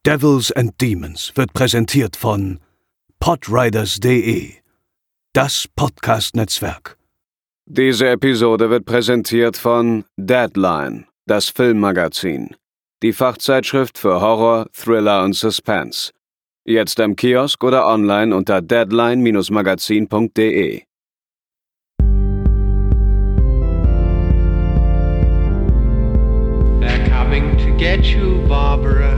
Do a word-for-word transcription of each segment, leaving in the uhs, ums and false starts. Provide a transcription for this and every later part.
Devils and Demons wird präsentiert von podriders punkt de, das Podcast-Netzwerk. Diese Episode wird präsentiert von Deadline, das Filmmagazin, die Fachzeitschrift für Horror, Thriller und Suspense. Jetzt im Kiosk oder online unter deadline Bindestrich magazin punkt de. They're coming to get you, Barbara.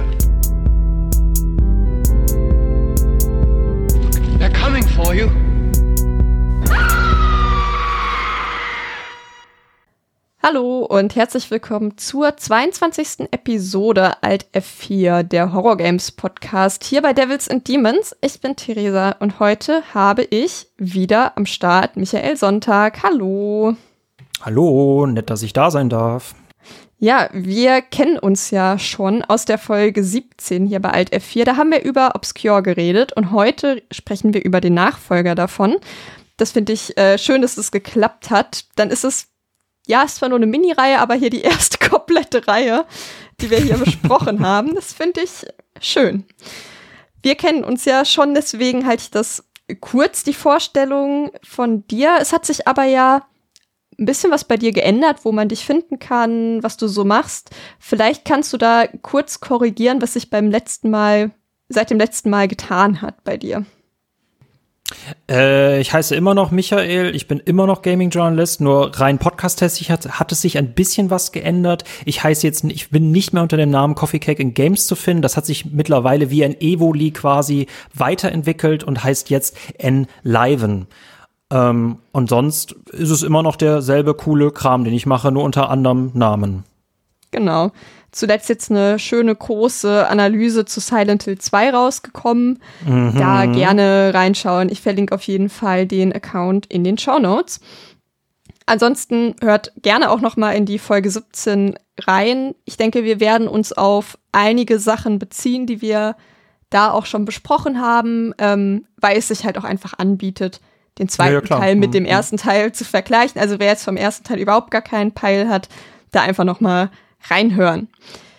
They're coming for you. Hallo und herzlich willkommen zur zweiundzwanzigsten Episode Alt F vier, der Horror Games Podcast, hier bei Devils and Demons. Ich bin Theresa und heute habe ich wieder am Start Michael Sonntag. Hallo. Hallo, nett, dass ich da sein darf. Ja, wir kennen uns ja schon aus der Folge siebzehn hier bei Alt F vier. Da haben wir über Obscure geredet und heute sprechen wir über den Nachfolger davon. Das finde ich äh, schön, dass das geklappt hat. Dann ist es, ja, ist zwar nur eine Mini-Reihe, aber hier die erste komplette Reihe, die wir hier besprochen haben. Das finde ich schön. Wir kennen uns ja schon, deswegen halte ich das kurz, die Vorstellung von dir. Es hat sich aber ja ein bisschen was bei dir geändert, wo man dich finden kann, was du so machst. Vielleicht kannst du da kurz korrigieren, was sich beim letzten Mal, seit dem letzten Mal getan hat bei dir. Äh, ich heiße immer noch Michael, ich bin immer noch Gaming Journalist, nur rein podcast-mäßig hat, hat es sich ein bisschen was geändert. Ich heiße jetzt, ich bin nicht mehr unter dem Namen Coffee Cake and Games zu finden. Das hat sich mittlerweile wie ein Evoli quasi weiterentwickelt und heißt jetzt Enliven. Ähm, und sonst ist es immer noch derselbe coole Kram, den ich mache, nur unter anderem Namen. Genau. Zuletzt jetzt eine schöne große Analyse zu Silent Hill zwei rausgekommen. Mhm. Da gerne reinschauen. Ich verlinke auf jeden Fall den Account in den Shownotes. Ansonsten hört gerne auch noch mal in die Folge siebzehn rein. Ich denke, wir werden uns auf einige Sachen beziehen, die wir da auch schon besprochen haben, ähm, weil es sich halt auch einfach anbietet, den zweiten ja, ja, Teil mit dem ersten Teil zu vergleichen. Also wer jetzt vom ersten Teil überhaupt gar keinen Peil hat, da einfach noch mal reinhören.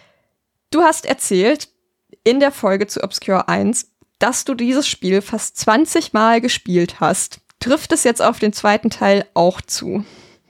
Du hast erzählt in der Folge zu Obscure eins, dass du dieses Spiel fast zwanzig Mal gespielt hast. Trifft es jetzt auf den zweiten Teil auch zu?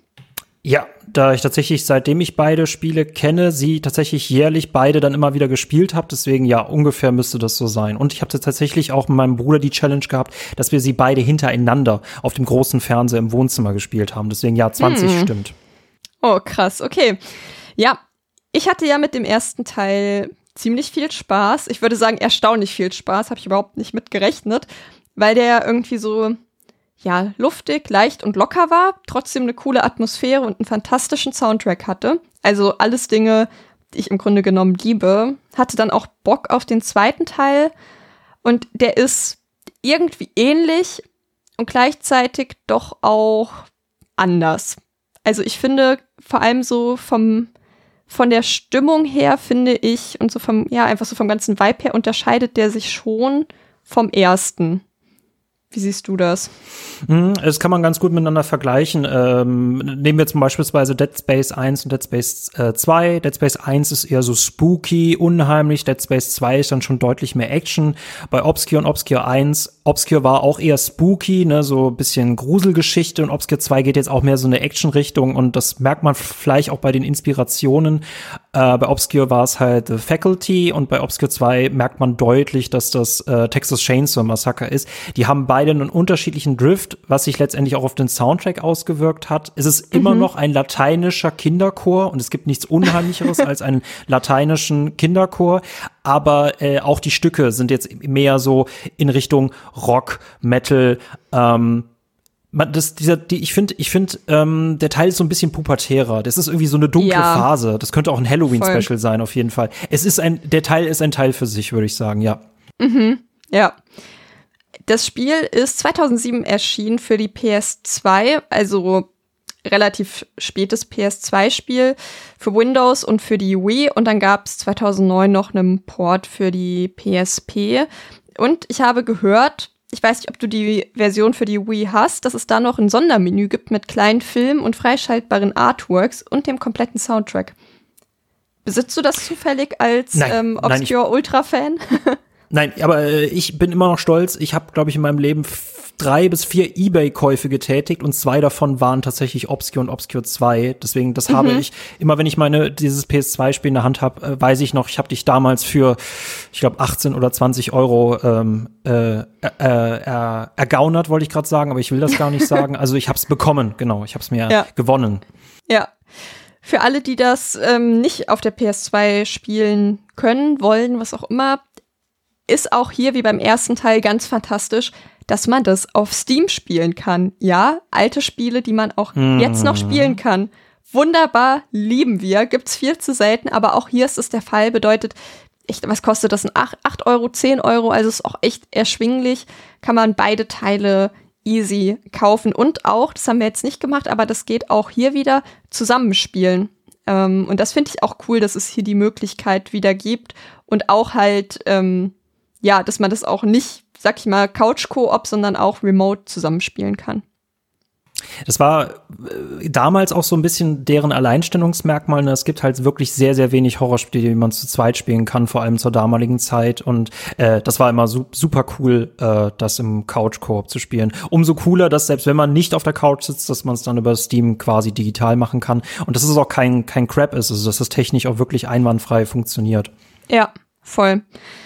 Ja, da ich tatsächlich, seitdem ich beide Spiele kenne, sie tatsächlich jährlich beide dann immer wieder gespielt habe. Deswegen, ja, ungefähr müsste das so sein. Und ich habe tatsächlich auch mit meinem Bruder die Challenge gehabt, dass wir sie beide hintereinander auf dem großen Fernseher im Wohnzimmer gespielt haben. Deswegen, ja, zwanzig hm. stimmt. Oh, krass, okay. Ja, ich hatte ja mit dem ersten Teil ziemlich viel Spaß. Ich würde sagen, erstaunlich viel Spaß. Habe ich überhaupt nicht mit gerechnet, weil der irgendwie so, ja, luftig, leicht und locker war, trotzdem eine coole Atmosphäre und einen fantastischen Soundtrack hatte. Also alles Dinge, die ich im Grunde genommen liebe. Hatte dann auch Bock auf den zweiten Teil. Und der ist irgendwie ähnlich und gleichzeitig doch auch anders. Also ich finde, vor allem so vom von der Stimmung her, finde ich, und so vom, ja, einfach so vom ganzen Vibe her, unterscheidet der sich schon vom ersten. Wie siehst du das? Das kann man ganz gut miteinander vergleichen. Ähm, nehmen wir zum Beispiel Dead Space eins und Dead Space äh, zwei. Dead Space eins ist eher so spooky, unheimlich. Dead Space zwei ist dann schon deutlich mehr Action. Bei Obscure und Obscure eins, Obscure war auch eher spooky, ne, so ein bisschen Gruselgeschichte, und Obscure zwei geht jetzt auch mehr so eine Action-Richtung, und das merkt man vielleicht auch bei den Inspirationen. Äh, bei Obscure war es halt The Faculty, und bei Obscure zwei merkt man deutlich, dass das äh, Texas Chainsaw Massacre ist. Die haben beide einen unterschiedlichen Drift, was sich letztendlich auch auf den Soundtrack ausgewirkt hat. Es ist immer mhm. noch ein lateinischer Kinderchor, und es gibt nichts Unheimlicheres als einen lateinischen Kinderchor, aber äh, auch die Stücke sind jetzt mehr so in Richtung Rock, Metal, ähm, Man, das, dieser, die, ich finde, ich finde, ähm, der Teil ist so ein bisschen pubertärer. Das ist irgendwie so eine dunkle ja. Phase. Das könnte auch ein Halloween-Special sein, auf jeden Fall. Es ist ein, der Teil ist ein Teil für sich, würde ich sagen, ja. Mhm, ja. Das Spiel ist zweitausendsieben erschienen für die P S zwei, also relativ spätes P S zwei Spiel für Windows und für die Wii, und dann gab es zweitausendneun noch einen Port für die P S P. Und ich habe gehört, ich weiß nicht, ob du die Version für die Wii hast, dass es da noch ein Sondermenü gibt mit kleinen Filmen und freischaltbaren Artworks und dem kompletten Soundtrack. Besitzt du das zufällig als Nein, ähm, nein, ich- Obscure-Ultra-Fan? Nein, aber äh, ich bin immer noch stolz. Ich habe, glaube ich, in meinem Leben f- drei bis vier eBay-Käufe getätigt und zwei davon waren tatsächlich Obscure und Obscure zwei. Deswegen, das mhm. habe ich, immer wenn ich meine dieses P S zwei Spiel in der Hand habe, äh, weiß ich noch, ich habe dich damals für, ich glaube, achtzehn oder zwanzig Euro ähm, äh, äh, äh, ergaunert, wollte ich gerade sagen, aber ich will das gar nicht sagen. Also ich habe es bekommen, genau, ich habe es mir ja. gewonnen. Ja. Für alle, die das ähm, nicht auf der P S zwei spielen können, wollen, was auch immer, ist auch hier wie beim ersten Teil ganz fantastisch, dass man das auf Steam spielen kann. Ja, alte Spiele, die man auch mm. jetzt noch spielen kann. Wunderbar, lieben wir. Gibt's viel zu selten, aber auch hier ist es der Fall. Bedeutet, echt, was kostet das? acht Euro, zehn Euro, also ist auch echt erschwinglich. Kann man beide Teile easy kaufen. Und auch, das haben wir jetzt nicht gemacht, aber das geht auch hier wieder, zusammenspielen. Ähm, und das finde ich auch cool, dass es hier die Möglichkeit wieder gibt. Und auch halt, ähm, ja, dass man das auch nicht, sag ich mal, Couch-Koop, sondern auch remote zusammenspielen kann. Das war äh, damals auch so ein bisschen deren Alleinstellungsmerkmal. Ne? Es gibt halt wirklich sehr, sehr wenig Horrorspiele, die man zu zweit spielen kann, vor allem zur damaligen Zeit. Und äh, das war immer su- super cool, äh, das im Couch-Koop zu spielen. Umso cooler, dass selbst wenn man nicht auf der Couch sitzt, dass man es dann über Steam quasi digital machen kann. Und dass es auch kein, kein Crap ist, also dass es technisch auch wirklich einwandfrei funktioniert. Ja, voll.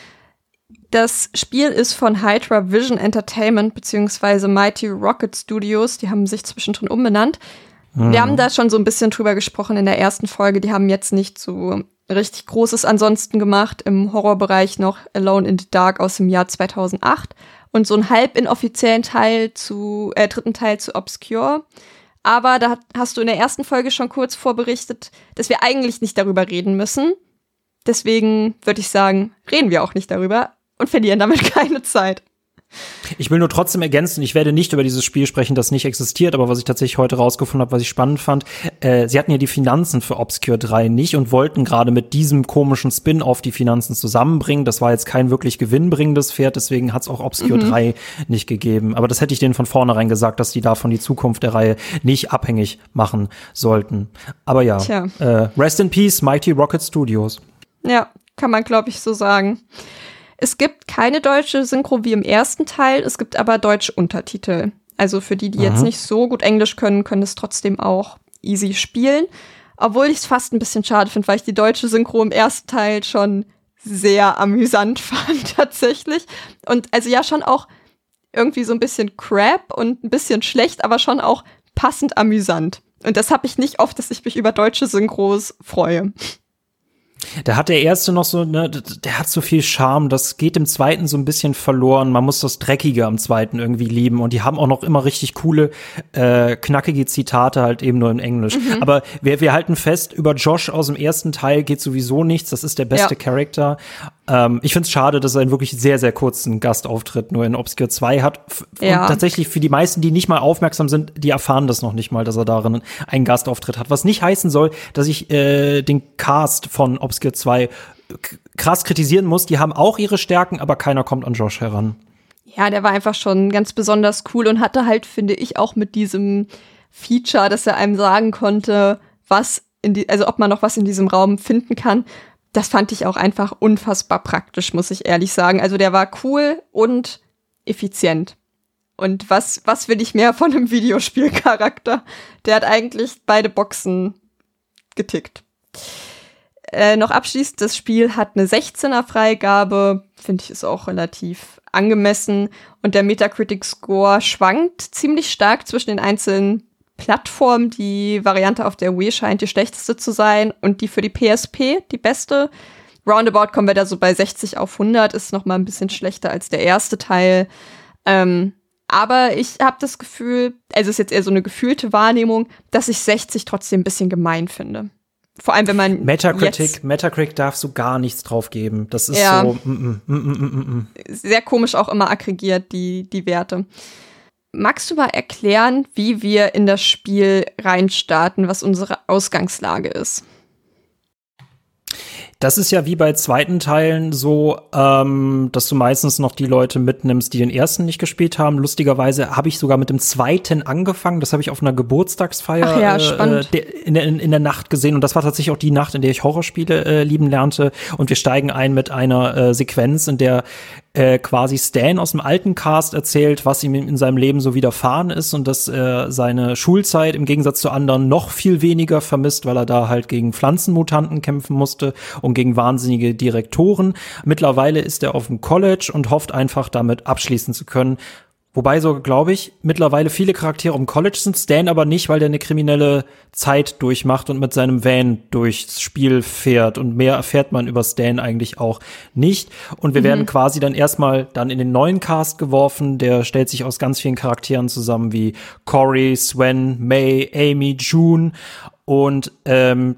Das Spiel ist von Hydra Vision Entertainment beziehungsweise Mighty Rocket Studios. Die haben sich zwischendrin umbenannt. Mhm. Wir haben da schon so ein bisschen drüber gesprochen in der ersten Folge. Die haben jetzt nicht so richtig Großes ansonsten gemacht. Im Horrorbereich noch Alone in the Dark aus dem Jahr zweitausendacht. Und so einen halb inoffiziellen Teil zu, äh, dritten Teil zu Obscure. Aber da hast du in der ersten Folge schon kurz vorberichtet, dass wir eigentlich nicht darüber reden müssen. Deswegen würde ich sagen, reden wir auch nicht darüber. Und verlieren damit keine Zeit. Ich will nur trotzdem ergänzen, ich werde nicht über dieses Spiel sprechen, das nicht existiert, aber was ich tatsächlich heute rausgefunden habe, was ich spannend fand, äh, sie hatten ja die Finanzen für Obscure drei nicht und wollten gerade mit diesem komischen Spin-off die Finanzen zusammenbringen. Das war jetzt kein wirklich gewinnbringendes Pferd, deswegen hat es auch Obscure mhm. drei nicht gegeben. Aber das hätte ich denen von vornherein gesagt, dass die davon die Zukunft der Reihe nicht abhängig machen sollten. Aber ja, äh, Rest in Peace, Mighty Rocket Studios. Ja, kann man, glaube ich, so sagen. Es gibt keine deutsche Synchro wie im ersten Teil, es gibt aber deutsche Untertitel. Also für die, die mhm. jetzt nicht so gut Englisch können, können es trotzdem auch easy spielen. Obwohl ich es fast ein bisschen schade finde, weil ich die deutsche Synchro im ersten Teil schon sehr amüsant fand, tatsächlich. Und also ja, schon auch irgendwie so ein bisschen crap und ein bisschen schlecht, aber schon auch passend amüsant. Und das habe ich nicht oft, dass ich mich über deutsche Synchros freue. Da hat der erste noch so, ne, der hat so viel Charme, das geht im zweiten so ein bisschen verloren. Man muss das Dreckige am zweiten irgendwie lieben. Und die haben auch noch immer richtig coole, äh, knackige Zitate, halt eben nur in Englisch. Mhm. Aber wir, wir halten fest, über Josh aus dem ersten Teil geht sowieso nichts. Das ist der beste ja. Charakter. Ähm, ich find's schade, dass er einen wirklich sehr, sehr kurzen Gastauftritt nur in Obscure zwei hat. F- ja. Und tatsächlich für die meisten, die nicht mal aufmerksam sind, die erfahren das noch nicht mal, dass er darin einen Gastauftritt hat. Was nicht heißen soll, dass ich äh, den Cast von Obscure zwei k- krass kritisieren muss. Die haben auch ihre Stärken, aber keiner kommt an Josh heran. Ja, der war einfach schon ganz besonders cool und hatte halt, finde ich, auch mit diesem Feature, dass er einem sagen konnte, was in die, also ob man noch was in diesem Raum finden kann. Das fand ich auch einfach unfassbar praktisch, muss ich ehrlich sagen. Also der war cool und effizient. Und was, was will ich mehr von einem Videospielcharakter? Der hat eigentlich beide Boxen getickt. Äh, noch abschließend, das Spiel hat eine sechzehner Freigabe. Finde ich, ist auch relativ angemessen. Und der Metacritic-Score schwankt ziemlich stark zwischen den einzelnen Plattform. Die Variante auf der Wii scheint die schlechteste zu sein und die für die P S P die beste. Roundabout kommen wir da so bei sechzig auf hundert, ist noch mal ein bisschen schlechter als der erste Teil. Ähm, aber ich habe das Gefühl, also ist jetzt eher so eine gefühlte Wahrnehmung, dass ich sechzig trotzdem ein bisschen gemein finde. Vor allem, wenn man Metacritic, Metacritic darfst du gar nichts drauf geben. Das ist ja, so mm, mm, mm, mm, mm. sehr komisch auch immer aggregiert, die, die Werte. Magst du mal erklären, wie wir in das Spiel reinstarten, was unsere Ausgangslage ist? Das ist ja wie bei zweiten Teilen so, ähm, dass du meistens noch die Leute mitnimmst, die den ersten nicht gespielt haben. Lustigerweise habe ich sogar mit dem zweiten angefangen. Das habe ich auf einer Geburtstagsfeier Ach ja, spannend. äh, in, in, in der Nacht gesehen. Und das war tatsächlich auch die Nacht, in der ich Horrorspiele äh, lieben lernte. Und wir steigen ein mit einer äh, Sequenz, in der äh, quasi Stan aus dem alten Cast erzählt, was ihm in seinem Leben so widerfahren ist und dass er seine Schulzeit im Gegensatz zu anderen noch viel weniger vermisst, weil er da halt gegen Pflanzenmutanten kämpfen musste und gegen wahnsinnige Direktoren. Mittlerweile ist er auf dem College und hofft einfach damit abschließen zu können. Wobei so, glaube ich, mittlerweile viele Charaktere im College sind, Stan aber nicht, weil der eine kriminelle Zeit durchmacht und mit seinem Van durchs Spiel fährt. Und mehr erfährt man über Stan eigentlich auch nicht. Und wir mhm. werden quasi dann erstmal dann in den neuen Cast geworfen. Der stellt sich aus ganz vielen Charakteren zusammen wie Corey, Sven, May, Amy, June. Und ähm,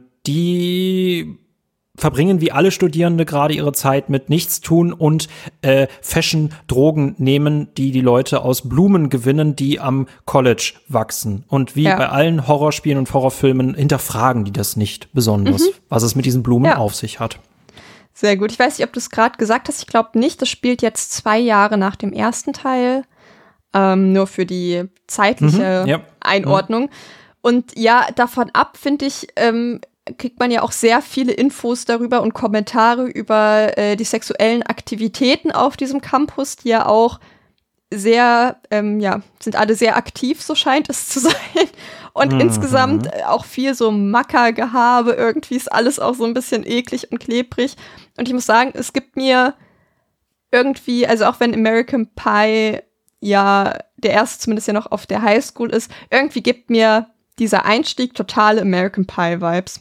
die verbringen wie alle Studierende gerade ihre Zeit mit Nichtstun und äh, Fashion-Drogen nehmen, die die Leute aus Blumen gewinnen, die am College wachsen. Und wie ja. bei allen Horrorspielen und Horrorfilmen hinterfragen die das nicht besonders, mhm. was es mit diesen Blumen ja. auf sich hat. Sehr gut. Ich weiß nicht, ob du es gerade gesagt hast. Ich glaube nicht. Das spielt jetzt zwei Jahre nach dem ersten Teil. Ähm, nur für die zeitliche mhm. ja. Einordnung. Mhm. Und ja, davon ab, finde ich, ähm, kriegt man ja auch sehr viele Infos darüber und Kommentare über äh, die sexuellen Aktivitäten auf diesem Campus, die ja auch sehr, ähm, ja, sind alle sehr aktiv, so scheint es zu sein. Und mhm. insgesamt auch viel so Mackergehabe, irgendwie ist alles auch so ein bisschen eklig und klebrig. Und ich muss sagen, es gibt mir irgendwie, also auch wenn American Pie ja der erste zumindest ja noch auf der Highschool ist, irgendwie gibt mir dieser Einstieg totale American Pie-Vibes.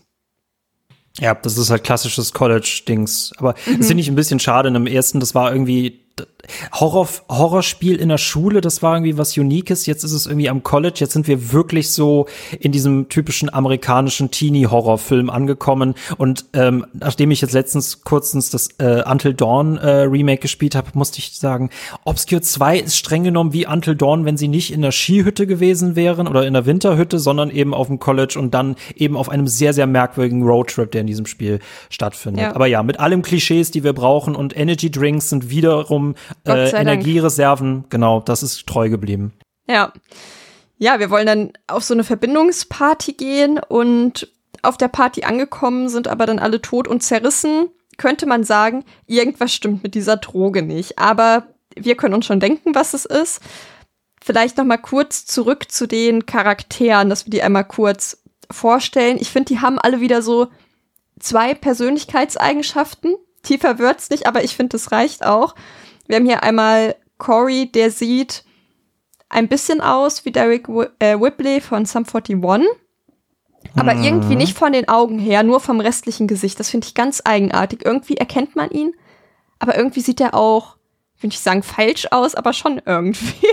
Ja, das ist halt klassisches College-Dings. Aber mhm. das finde ich ein bisschen schade. In dem ersten, das war irgendwie Horror, Horrorspiel in der Schule, das war irgendwie was Uniques. Jetzt ist es irgendwie am College. Jetzt sind wir wirklich so in diesem typischen amerikanischen Teenie-Horrorfilm angekommen. Und ähm, nachdem ich jetzt letztens kurzens das äh, Until Dawn äh, Remake gespielt habe, musste ich sagen, Obscure zwei ist streng genommen wie Until Dawn, wenn sie nicht in der Skihütte gewesen wären oder in der Winterhütte, sondern eben auf dem College und dann eben auf einem sehr, sehr merkwürdigen Roadtrip, der in diesem Spiel stattfindet. Ja. Aber ja, mit allem Klischees, die wir brauchen, und Energy Drinks sind wiederum Äh, Energiereserven, genau, das ist treu geblieben. Ja. Ja, wir wollen dann auf so eine Verbindungsparty gehen und auf der Party angekommen sind aber dann alle tot und zerrissen. Könnte man sagen, irgendwas stimmt mit dieser Droge nicht. Aber wir können uns schon denken, was es ist. Vielleicht noch mal kurz zurück zu den Charakteren, dass wir die einmal kurz vorstellen. Ich finde, die haben alle wieder so zwei Persönlichkeitseigenschaften. Tiefer wird's nicht, aber ich finde, das reicht auch. Wir haben hier einmal Corey, der sieht ein bisschen aus wie Derek Whibley von Sum forty-one, aber mhm. irgendwie nicht von den Augen her, nur vom restlichen Gesicht. Das finde ich ganz eigenartig. Irgendwie erkennt man ihn, aber irgendwie sieht er auch, will ich sagen, falsch aus, aber schon irgendwie.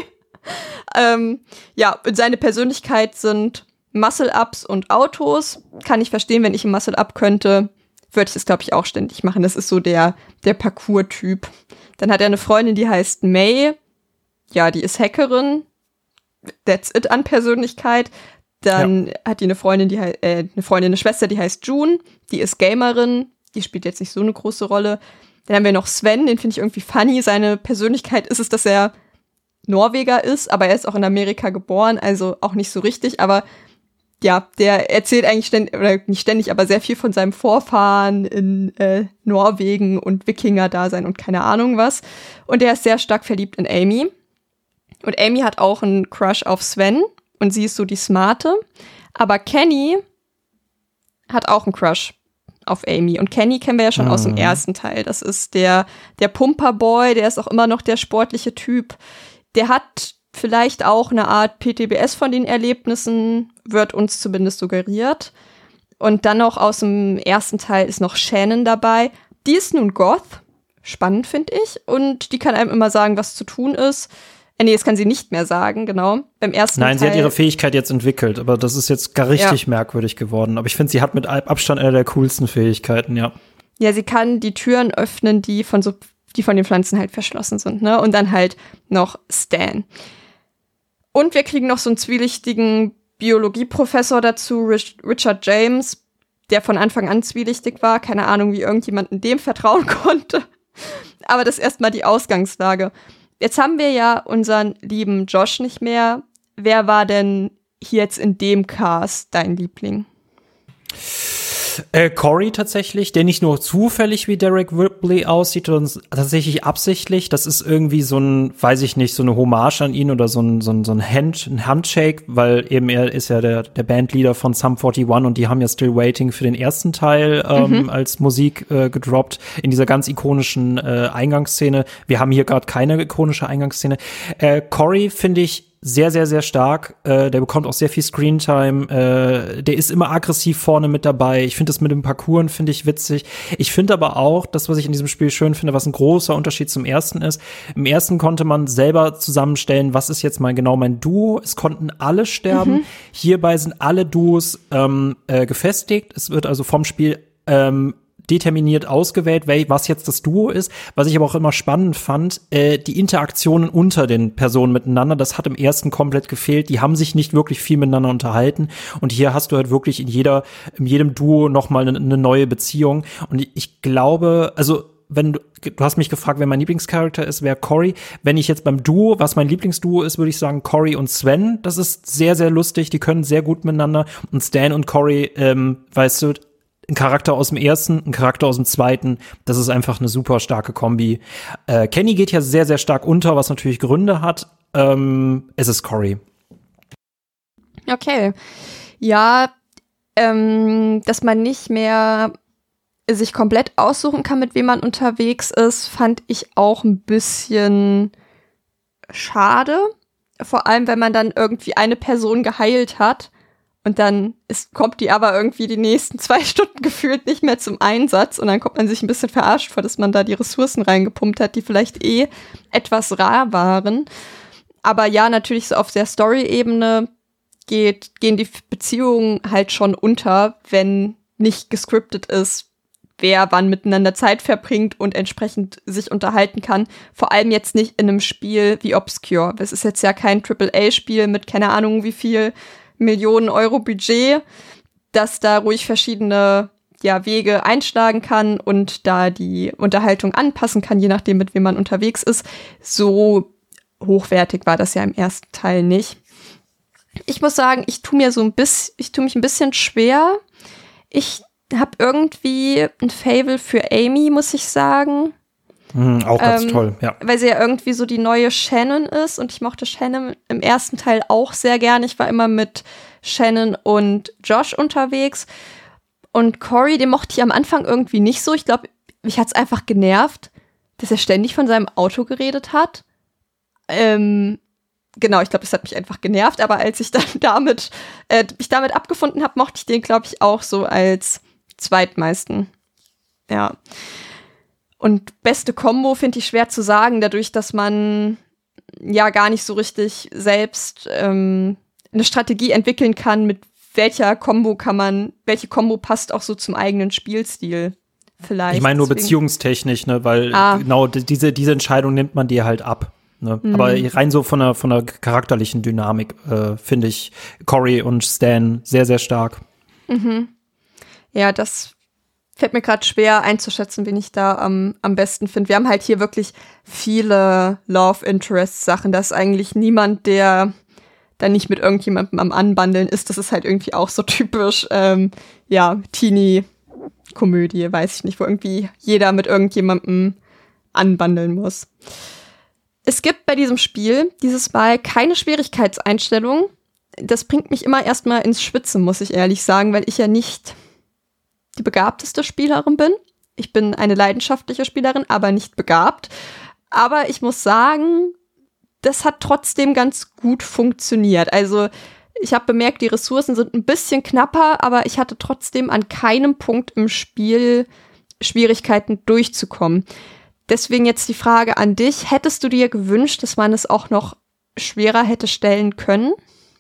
ähm, ja, und seine Persönlichkeit sind Muscle-Ups und Autos. Kann ich verstehen, wenn ich ein Muscle-Up könnte, würde ich das, glaube ich, auch ständig machen. Das ist so der, der Parcours-Typ. Dann hat er eine Freundin, die heißt May. Ja, die ist Hackerin. That's it an Persönlichkeit. Dann ja. hat die eine Freundin, die äh, eine Freundin, eine Schwester, die heißt June. Die ist Gamerin. Die spielt jetzt nicht so eine große Rolle. Dann haben wir noch Sven, den finde ich irgendwie funny. Seine Persönlichkeit ist es, dass er Norweger ist, aber er ist auch in Amerika geboren, also auch nicht so richtig, aber ja, der erzählt eigentlich ständig, oder nicht ständig, aber sehr viel von seinem Vorfahren in äh, Norwegen und Wikinger-Dasein und keine Ahnung was. Und der ist sehr stark verliebt in Amy. Und Amy hat auch einen Crush auf Sven und sie ist so die Smarte. Aber Kenny hat auch einen Crush auf Amy. Und Kenny kennen wir ja schon mhm. aus dem ersten Teil. Das ist der, der Pumperboy, der ist auch immer noch der sportliche Typ. Der hat vielleicht auch eine Art P T B S von den Erlebnissen, wird uns zumindest suggeriert. Und dann noch aus dem ersten Teil ist noch Shannon dabei. Die ist nun Goth. Spannend, finde ich. Und die kann einem immer sagen, was zu tun ist. Äh, nee, das kann sie nicht mehr sagen, genau. Beim ersten Nein, Teil. sie hat ihre Fähigkeit jetzt entwickelt, aber das ist jetzt gar richtig ja. merkwürdig geworden. Aber ich finde, sie hat mit Abstand eine der coolsten Fähigkeiten, ja. Ja, sie kann die Türen öffnen, die von so, die von den Pflanzen halt verschlossen sind, ne? Und dann halt noch Stan. Und wir kriegen noch so einen zwielichtigen Biologieprofessor dazu, Richard James. der von Anfang an zwielichtig war. Keine Ahnung, wie irgendjemandem dem vertrauen konnte. Aber das ist erstmal die Ausgangslage. Jetzt haben wir ja unseren lieben Josh nicht mehr. Wer war denn hier jetzt in dem Cast dein Liebling? Äh, Corey tatsächlich, der nicht nur zufällig wie Derek Ripley aussieht, sondern tatsächlich absichtlich. Das ist irgendwie so ein, weiß ich nicht, so eine Hommage an ihn oder so ein, so ein, so ein, Hand, ein Handshake, weil eben er ist ja der, der Bandleader von Sum einundvierzig und die haben ja Still Waiting für den ersten Teil ähm, mhm. als Musik äh, gedroppt in dieser ganz ikonischen äh, Eingangsszene. Wir haben hier gerade keine ikonische Eingangsszene. Äh, Corey finde ich sehr, sehr, sehr stark. Äh, der bekommt auch sehr viel Screentime. Äh, der ist immer aggressiv vorne mit dabei. Ich finde das mit dem Parkour finde ich witzig. Ich finde aber auch, das, was ich in diesem Spiel schön finde, was ein großer Unterschied zum ersten ist. Im ersten konnte man selber zusammenstellen, was ist jetzt mal genau mein Duo. Es konnten alle sterben. Mhm. Hierbei sind alle Duos ähm, äh, gefestigt. Es wird also vom Spiel ähm, determiniert ausgewählt, was jetzt das Duo ist. Was ich aber auch immer spannend fand, äh, die Interaktionen unter den Personen miteinander, das hat im ersten komplett gefehlt. Die haben sich nicht wirklich viel miteinander unterhalten. Und hier hast du halt wirklich in jeder, in jedem Duo nochmal eine, eine neue Beziehung. Und ich glaube, also wenn du, du hast mich gefragt, wer mein Lieblingscharakter ist, wer Corey. Wenn ich jetzt beim Duo, was mein Lieblingsduo ist, würde ich sagen Corey und Sven. Das ist sehr, sehr lustig. Die können sehr gut miteinander. Und Stan und Corey, ähm, weißt du, ein Charakter aus dem ersten, ein Charakter aus dem zweiten. Das ist einfach eine super starke Kombi. Äh, Kenny geht ja sehr, sehr stark unter, was natürlich Gründe hat. Ähm, es ist Corey. Okay. Ja, ähm, dass man nicht mehr sich komplett aussuchen kann, mit wem man unterwegs ist, fand ich auch ein bisschen schade. Vor allem, wenn man dann irgendwie eine Person geheilt hat. Und dann ist, kommt die aber irgendwie die nächsten zwei Stunden gefühlt nicht mehr zum Einsatz. Und dann kommt man sich ein bisschen verarscht vor, dass man da die Ressourcen reingepumpt hat, die vielleicht eh etwas rar waren. Aber ja, natürlich so auf der Story-Ebene geht, gehen die Beziehungen halt schon unter, wenn nicht gescriptet ist, wer wann miteinander Zeit verbringt und entsprechend sich unterhalten kann. Vor allem jetzt nicht in einem Spiel wie Obscure. Das ist jetzt ja kein Triple A Spiel mit keine Ahnung wie viel Millionen Euro Budget, dass da ruhig verschiedene ja, Wege einschlagen kann und da die Unterhaltung anpassen kann, je nachdem, mit wem man unterwegs ist. So hochwertig war das ja im ersten Teil nicht. Ich muss sagen, ich tue mir so ein bisschen, ich tue mich ein bisschen schwer. Ich habe irgendwie ein Faible für Amy, muss ich sagen. Mhm, auch ganz ähm, toll, ja. Weil sie ja irgendwie so die neue Shannon ist und ich mochte Shannon im ersten Teil auch sehr gerne. Ich war immer mit Shannon und Josh unterwegs und Corey, den mochte ich am Anfang irgendwie nicht so. Ich glaube, mich hat's einfach genervt, dass er ständig von seinem Auto geredet hat. Ähm, genau, ich glaube, das hat mich einfach genervt, aber als ich dann damit, äh, mich damit abgefunden habe, mochte ich den, glaube ich, auch so als zweitmeisten. Ja. Und beste Kombo finde ich schwer zu sagen, dadurch, dass man ja gar nicht so richtig selbst ähm, eine Strategie entwickeln kann, mit welcher Kombo kann man, welche Kombo passt auch so zum eigenen Spielstil vielleicht. Ich meine nur Deswegen. beziehungstechnisch, ne, weil ah. genau diese, diese Entscheidung nimmt man dir halt ab. Ne? Mhm. Aber rein so von der, von der charakterlichen Dynamik äh, finde ich Corey und Stan sehr, sehr stark. Mhm. Ja, das fällt mir gerade schwer einzuschätzen, wen ich da am, am besten finde. Wir haben halt hier wirklich viele Love-Interest-Sachen. Da ist eigentlich niemand, der da nicht mit irgendjemandem am Anbandeln ist. Das ist halt irgendwie auch so typisch, ähm, ja, Teenie-Komödie, weiß ich nicht, wo irgendwie jeder mit irgendjemandem anbandeln muss. Es gibt bei diesem Spiel dieses Mal keine Schwierigkeitseinstellung. Das bringt mich immer erstmal ins Schwitzen, muss ich ehrlich sagen, weil ich ja nicht die begabteste Spielerin bin. Ich bin eine leidenschaftliche Spielerin, aber nicht begabt. Aber ich muss sagen, das hat trotzdem ganz gut funktioniert. Also ich habe bemerkt, die Ressourcen sind ein bisschen knapper, aber ich hatte trotzdem an keinem Punkt im Spiel Schwierigkeiten durchzukommen. Deswegen jetzt die Frage an dich. Hättest du dir gewünscht, dass man es auch noch schwerer hätte stellen können?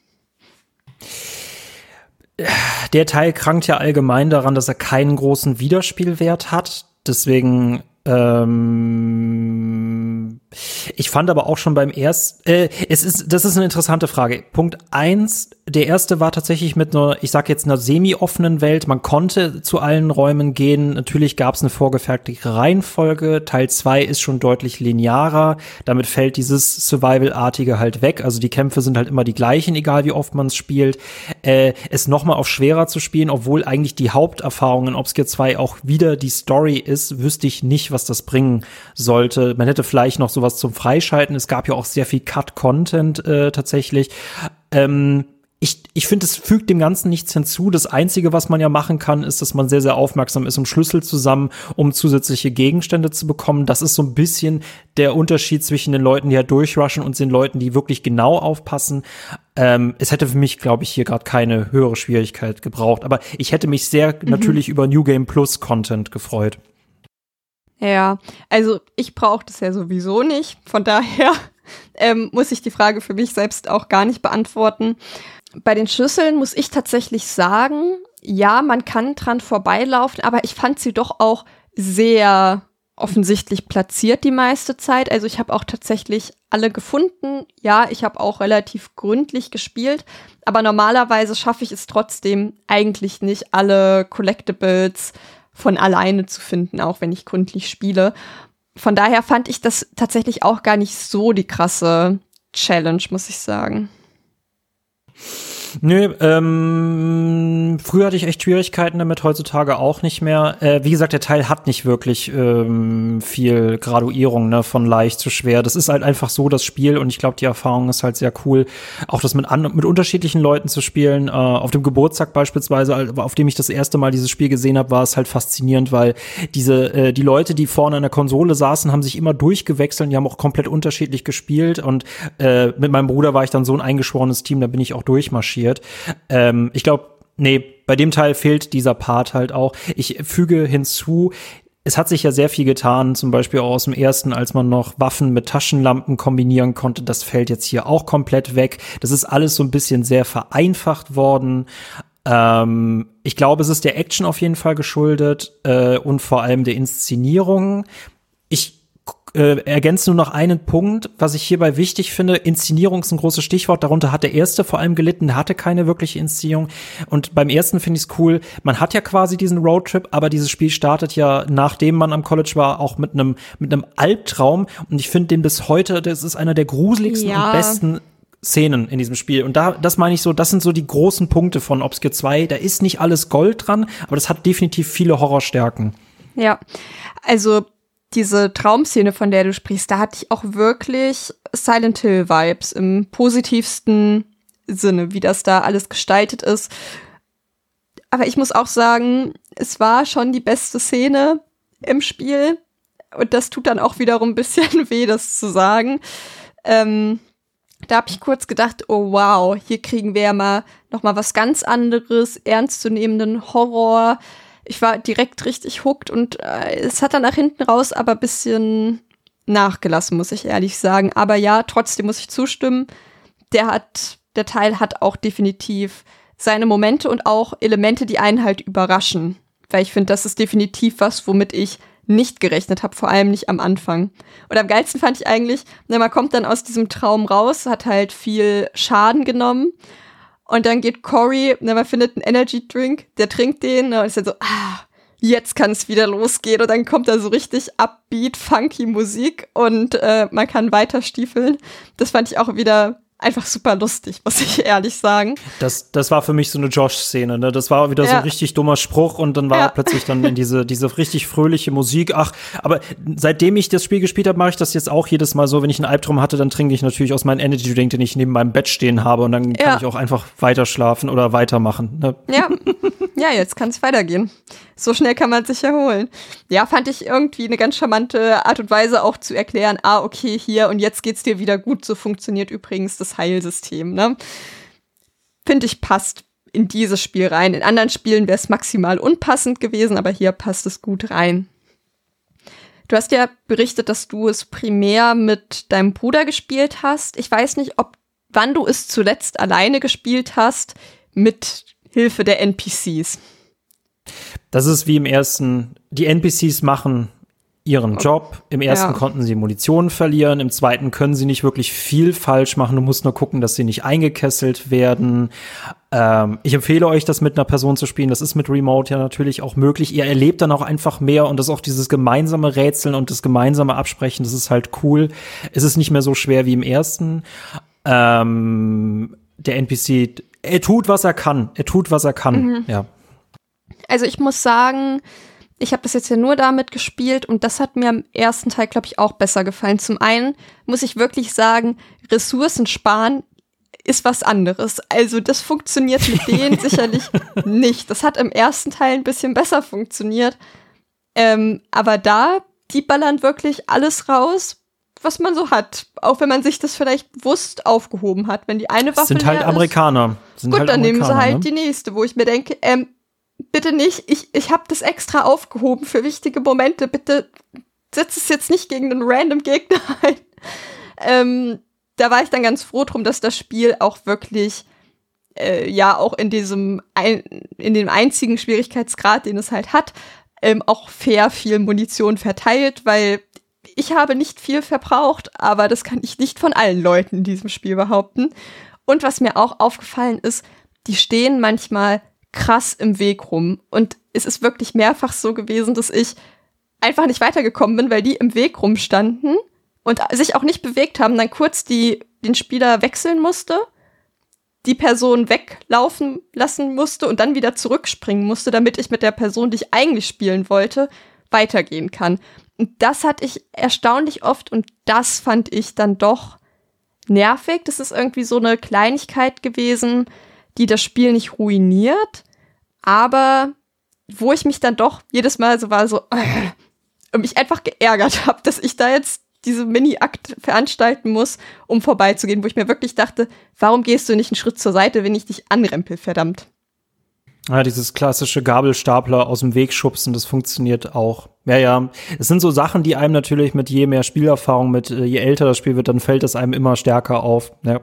Der Teil krankt ja allgemein daran, dass er keinen großen Wiederspielwert hat. Deswegen, ähm, ich fand aber auch schon beim ersten, äh, es ist, das ist eine interessante Frage. Punkt eins, der erste war tatsächlich mit einer, ich sag jetzt einer semi-offenen Welt. Man konnte zu allen Räumen gehen. Natürlich gab es eine vorgefertigte Reihenfolge. Teil zwei ist schon deutlich linearer. Damit fällt dieses Survival-artige halt weg. Also die Kämpfe sind halt immer die gleichen, egal wie oft man es spielt. Äh, es nochmal auf schwerer zu spielen, obwohl eigentlich die Haupterfahrung in Obscure zwei auch wieder die Story ist, wüsste ich nicht, was das bringen sollte. Man hätte vielleicht noch sowas zum Freischalten. Es gab ja auch sehr viel Cut-Content äh, tatsächlich. Ähm, Ich, ich finde, es fügt dem Ganzen nichts hinzu. Das Einzige, was man ja machen kann, ist, dass man sehr, sehr aufmerksam ist, um Schlüssel zusammen, um zusätzliche Gegenstände zu bekommen. Das ist so ein bisschen der Unterschied zwischen den Leuten, die ja durchrushen und den Leuten, die wirklich genau aufpassen. Ähm, es hätte für mich, glaube ich, hier gerade keine höhere Schwierigkeit gebraucht. Aber ich hätte mich sehr mhm. natürlich über New Game Plus Content gefreut. Ja, also ich brauche das ja sowieso nicht. Von daher ähm, muss ich die Frage für mich selbst auch gar nicht beantworten. Bei den Schlüsseln muss ich tatsächlich sagen, ja, man kann dran vorbeilaufen, aber ich fand sie doch auch sehr offensichtlich platziert die meiste Zeit. Also ich habe auch tatsächlich alle gefunden. Ja, ich habe auch relativ gründlich gespielt, aber normalerweise schaffe ich es trotzdem eigentlich nicht, alle Collectibles von alleine zu finden, auch wenn ich gründlich spiele. Von daher fand ich das tatsächlich auch gar nicht so die krasse Challenge, muss ich sagen. Nö, ähm, früher hatte ich echt Schwierigkeiten damit, heutzutage auch nicht mehr. Äh, wie gesagt, der Teil hat nicht wirklich ähm, viel Graduierung, ne, von leicht zu schwer. Das ist halt einfach so das Spiel und ich glaube, die Erfahrung ist halt sehr cool, auch das mit an mit unterschiedlichen Leuten zu spielen. Äh, auf dem Geburtstag beispielsweise, auf dem ich das erste Mal dieses Spiel gesehen habe, war es halt faszinierend, weil diese äh, die Leute, die vorne an der Konsole saßen, haben sich immer durchgewechselt, die haben auch komplett unterschiedlich gespielt und äh, mit meinem Bruder war ich dann so ein eingeschworenes Team, da bin ich auch durchmarschiert. Ähm, ich glaube, nee, bei dem Teil fehlt dieser Part halt auch. Ich füge hinzu, es hat sich ja sehr viel getan, zum Beispiel auch aus dem ersten, als man noch Waffen mit Taschenlampen kombinieren konnte. Das fällt jetzt hier auch komplett weg. Das ist alles so ein bisschen sehr vereinfacht worden. Ähm, ich glaube, es ist der Action auf jeden Fall geschuldet äh, und vor allem der Inszenierung. Ich Äh, ergänze nur noch einen Punkt, was ich hierbei wichtig finde. Inszenierung ist ein großes Stichwort. Darunter hat der erste vor allem gelitten. Der hatte keine wirkliche Inszenierung. Und beim ersten finde ich es cool. Man hat ja quasi diesen Roadtrip, aber dieses Spiel startet ja, nachdem man am College war, auch mit einem mit einem Albtraum. Und ich finde den bis heute, das ist einer der gruseligsten ja. und besten Szenen in diesem Spiel. Und da, das meine ich so, das sind so die großen Punkte von Obscure zwei. Da ist nicht alles Gold dran, aber das hat definitiv viele Horrorstärken. Ja, also diese Traumszene, von der du sprichst, da hatte ich auch wirklich Silent Hill-Vibes im positivsten Sinne, wie das da alles gestaltet ist. Aber ich muss auch sagen, es war schon die beste Szene im Spiel. Und das tut dann auch wiederum ein bisschen weh, das zu sagen. Ähm, da habe ich kurz gedacht, oh wow, hier kriegen wir ja mal noch mal was ganz anderes, ernstzunehmenden Horror. Ich war direkt richtig hooked und äh, es hat dann nach hinten raus aber ein bisschen nachgelassen, muss ich ehrlich sagen. Aber ja, trotzdem muss ich zustimmen. Der hat, der Teil hat auch definitiv seine Momente und auch Elemente, die einen halt überraschen. Weil ich finde, das ist definitiv was, womit ich nicht gerechnet habe, vor allem nicht am Anfang. Und am geilsten fand ich eigentlich, na, man kommt dann aus diesem Traum raus, hat halt viel Schaden genommen. Und dann geht Cory, na, man findet einen Energy Drink, der trinkt den und ist dann so, ah, jetzt kann es wieder losgehen. Und dann kommt da so richtig upbeat, funky Musik und äh, man kann weiter stiefeln. Das fand ich auch wieder einfach super lustig, muss ich ehrlich sagen. Das, das war für mich so eine Josh-Szene, ne? Das war wieder ja. so ein richtig dummer Spruch und dann war ja. er plötzlich dann in diese, diese richtig fröhliche Musik. Ach, aber seitdem ich das Spiel gespielt habe, mache ich das jetzt auch jedes Mal so. Wenn ich einen Albtraum hatte, dann trinke ich natürlich aus meinem Energy Drink, den ich neben meinem Bett stehen habe und dann ja. kann ich auch einfach weiter schlafen oder weitermachen. Ne? Ja. ja, jetzt kann es weitergehen. So schnell kann man sich erholen. Ja, fand ich irgendwie eine ganz charmante Art und Weise auch zu erklären, ah, okay, hier und jetzt geht's dir wieder gut. So funktioniert übrigens das Heilsystem, ne? Finde ich, passt in dieses Spiel rein. In anderen Spielen wäre es maximal unpassend gewesen, aber hier passt es gut rein. Du hast ja berichtet, dass du es primär mit deinem Bruder gespielt hast. Ich weiß nicht, ob wann du es zuletzt alleine gespielt hast, mit Hilfe der N P Cs. Das ist wie im ersten. Die N P Cs machen ihren Job. Im ersten ja. konnten sie Munition verlieren, im zweiten können sie nicht wirklich viel falsch machen. Du musst nur gucken, dass sie nicht eingekesselt werden. Ähm, ich empfehle euch, das mit einer Person zu spielen. Das ist mit Remote ja natürlich auch möglich. Ihr erlebt dann auch einfach mehr und das auch dieses gemeinsame Rätseln und das gemeinsame Absprechen, das ist halt cool. Es ist nicht mehr so schwer wie im ersten. Ähm, der N P C, er tut, was er kann. Er tut, was er kann, mhm. ja. Also ich muss sagen, ich habe das jetzt ja nur damit gespielt und das hat mir im ersten Teil, glaube ich, auch besser gefallen. Zum einen muss ich wirklich sagen, Ressourcen sparen ist was anderes. Also das funktioniert mit denen sicherlich nicht. Das hat im ersten Teil ein bisschen besser funktioniert. Ähm, aber da, die ballern wirklich alles raus, was man so hat. Auch wenn man sich das vielleicht bewusst aufgehoben hat. Wenn die eine Waffe sind halt Amerikaner. Ist, sind gut, halt dann Amerikaner, nehmen sie halt ne? die nächste, wo ich mir denke, ähm, bitte nicht, ich, ich habe das extra aufgehoben für wichtige Momente. Bitte setz es jetzt nicht gegen einen random Gegner ein. Ähm, da war ich dann ganz froh drum, dass das Spiel auch wirklich äh, ja auch in diesem ein, in dem einzigen Schwierigkeitsgrad, den es halt hat, ähm, auch fair viel Munition verteilt, weil ich habe nicht viel verbraucht, aber das kann ich nicht von allen Leuten in diesem Spiel behaupten. Und was mir auch aufgefallen ist, die stehen manchmal krass im Weg rum. Und es ist wirklich mehrfach so gewesen, dass ich einfach nicht weitergekommen bin, weil die im Weg rumstanden und sich auch nicht bewegt haben, dann kurz die, den Spieler wechseln musste, die Person weglaufen lassen musste und dann wieder zurückspringen musste, damit ich mit der Person, die ich eigentlich spielen wollte, weitergehen kann. Und das hatte ich erstaunlich oft und das fand ich dann doch nervig. Das ist irgendwie so eine Kleinigkeit gewesen, die das Spiel nicht ruiniert, aber wo ich mich dann doch jedes Mal so war, so äh, und mich einfach geärgert habe, dass ich da jetzt diese Mini-Akt veranstalten muss, um vorbeizugehen, wo ich mir wirklich dachte, warum gehst du nicht einen Schritt zur Seite, wenn ich dich anrempel, verdammt. Ja, dieses klassische Gabelstapler aus dem Weg schubsen, das funktioniert auch. Ja, ja, es sind so Sachen, die einem natürlich mit je mehr Spielerfahrung, mit je älter das Spiel wird, dann fällt es einem immer stärker auf, ja.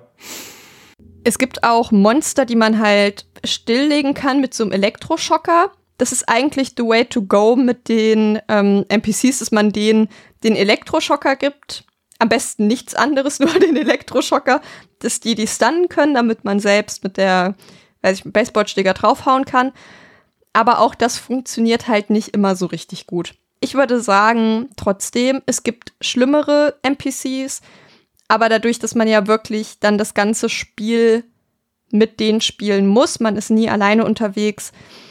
Es gibt auch Monster, die man halt stilllegen kann mit so einem Elektroschocker. Das ist eigentlich the way to go mit den ähm, N P Cs, dass man denen den Elektroschocker gibt. Am besten nichts anderes, nur den Elektroschocker, dass die die stunnen können, damit man selbst mit der, weiß ich, mit Baseballschläger draufhauen kann. Aber auch das funktioniert halt nicht immer so richtig gut. Ich würde sagen, trotzdem, es gibt schlimmere N P Cs, aber dadurch, dass man ja wirklich dann das ganze Spiel mit denen spielen muss, man ist nie alleine unterwegs,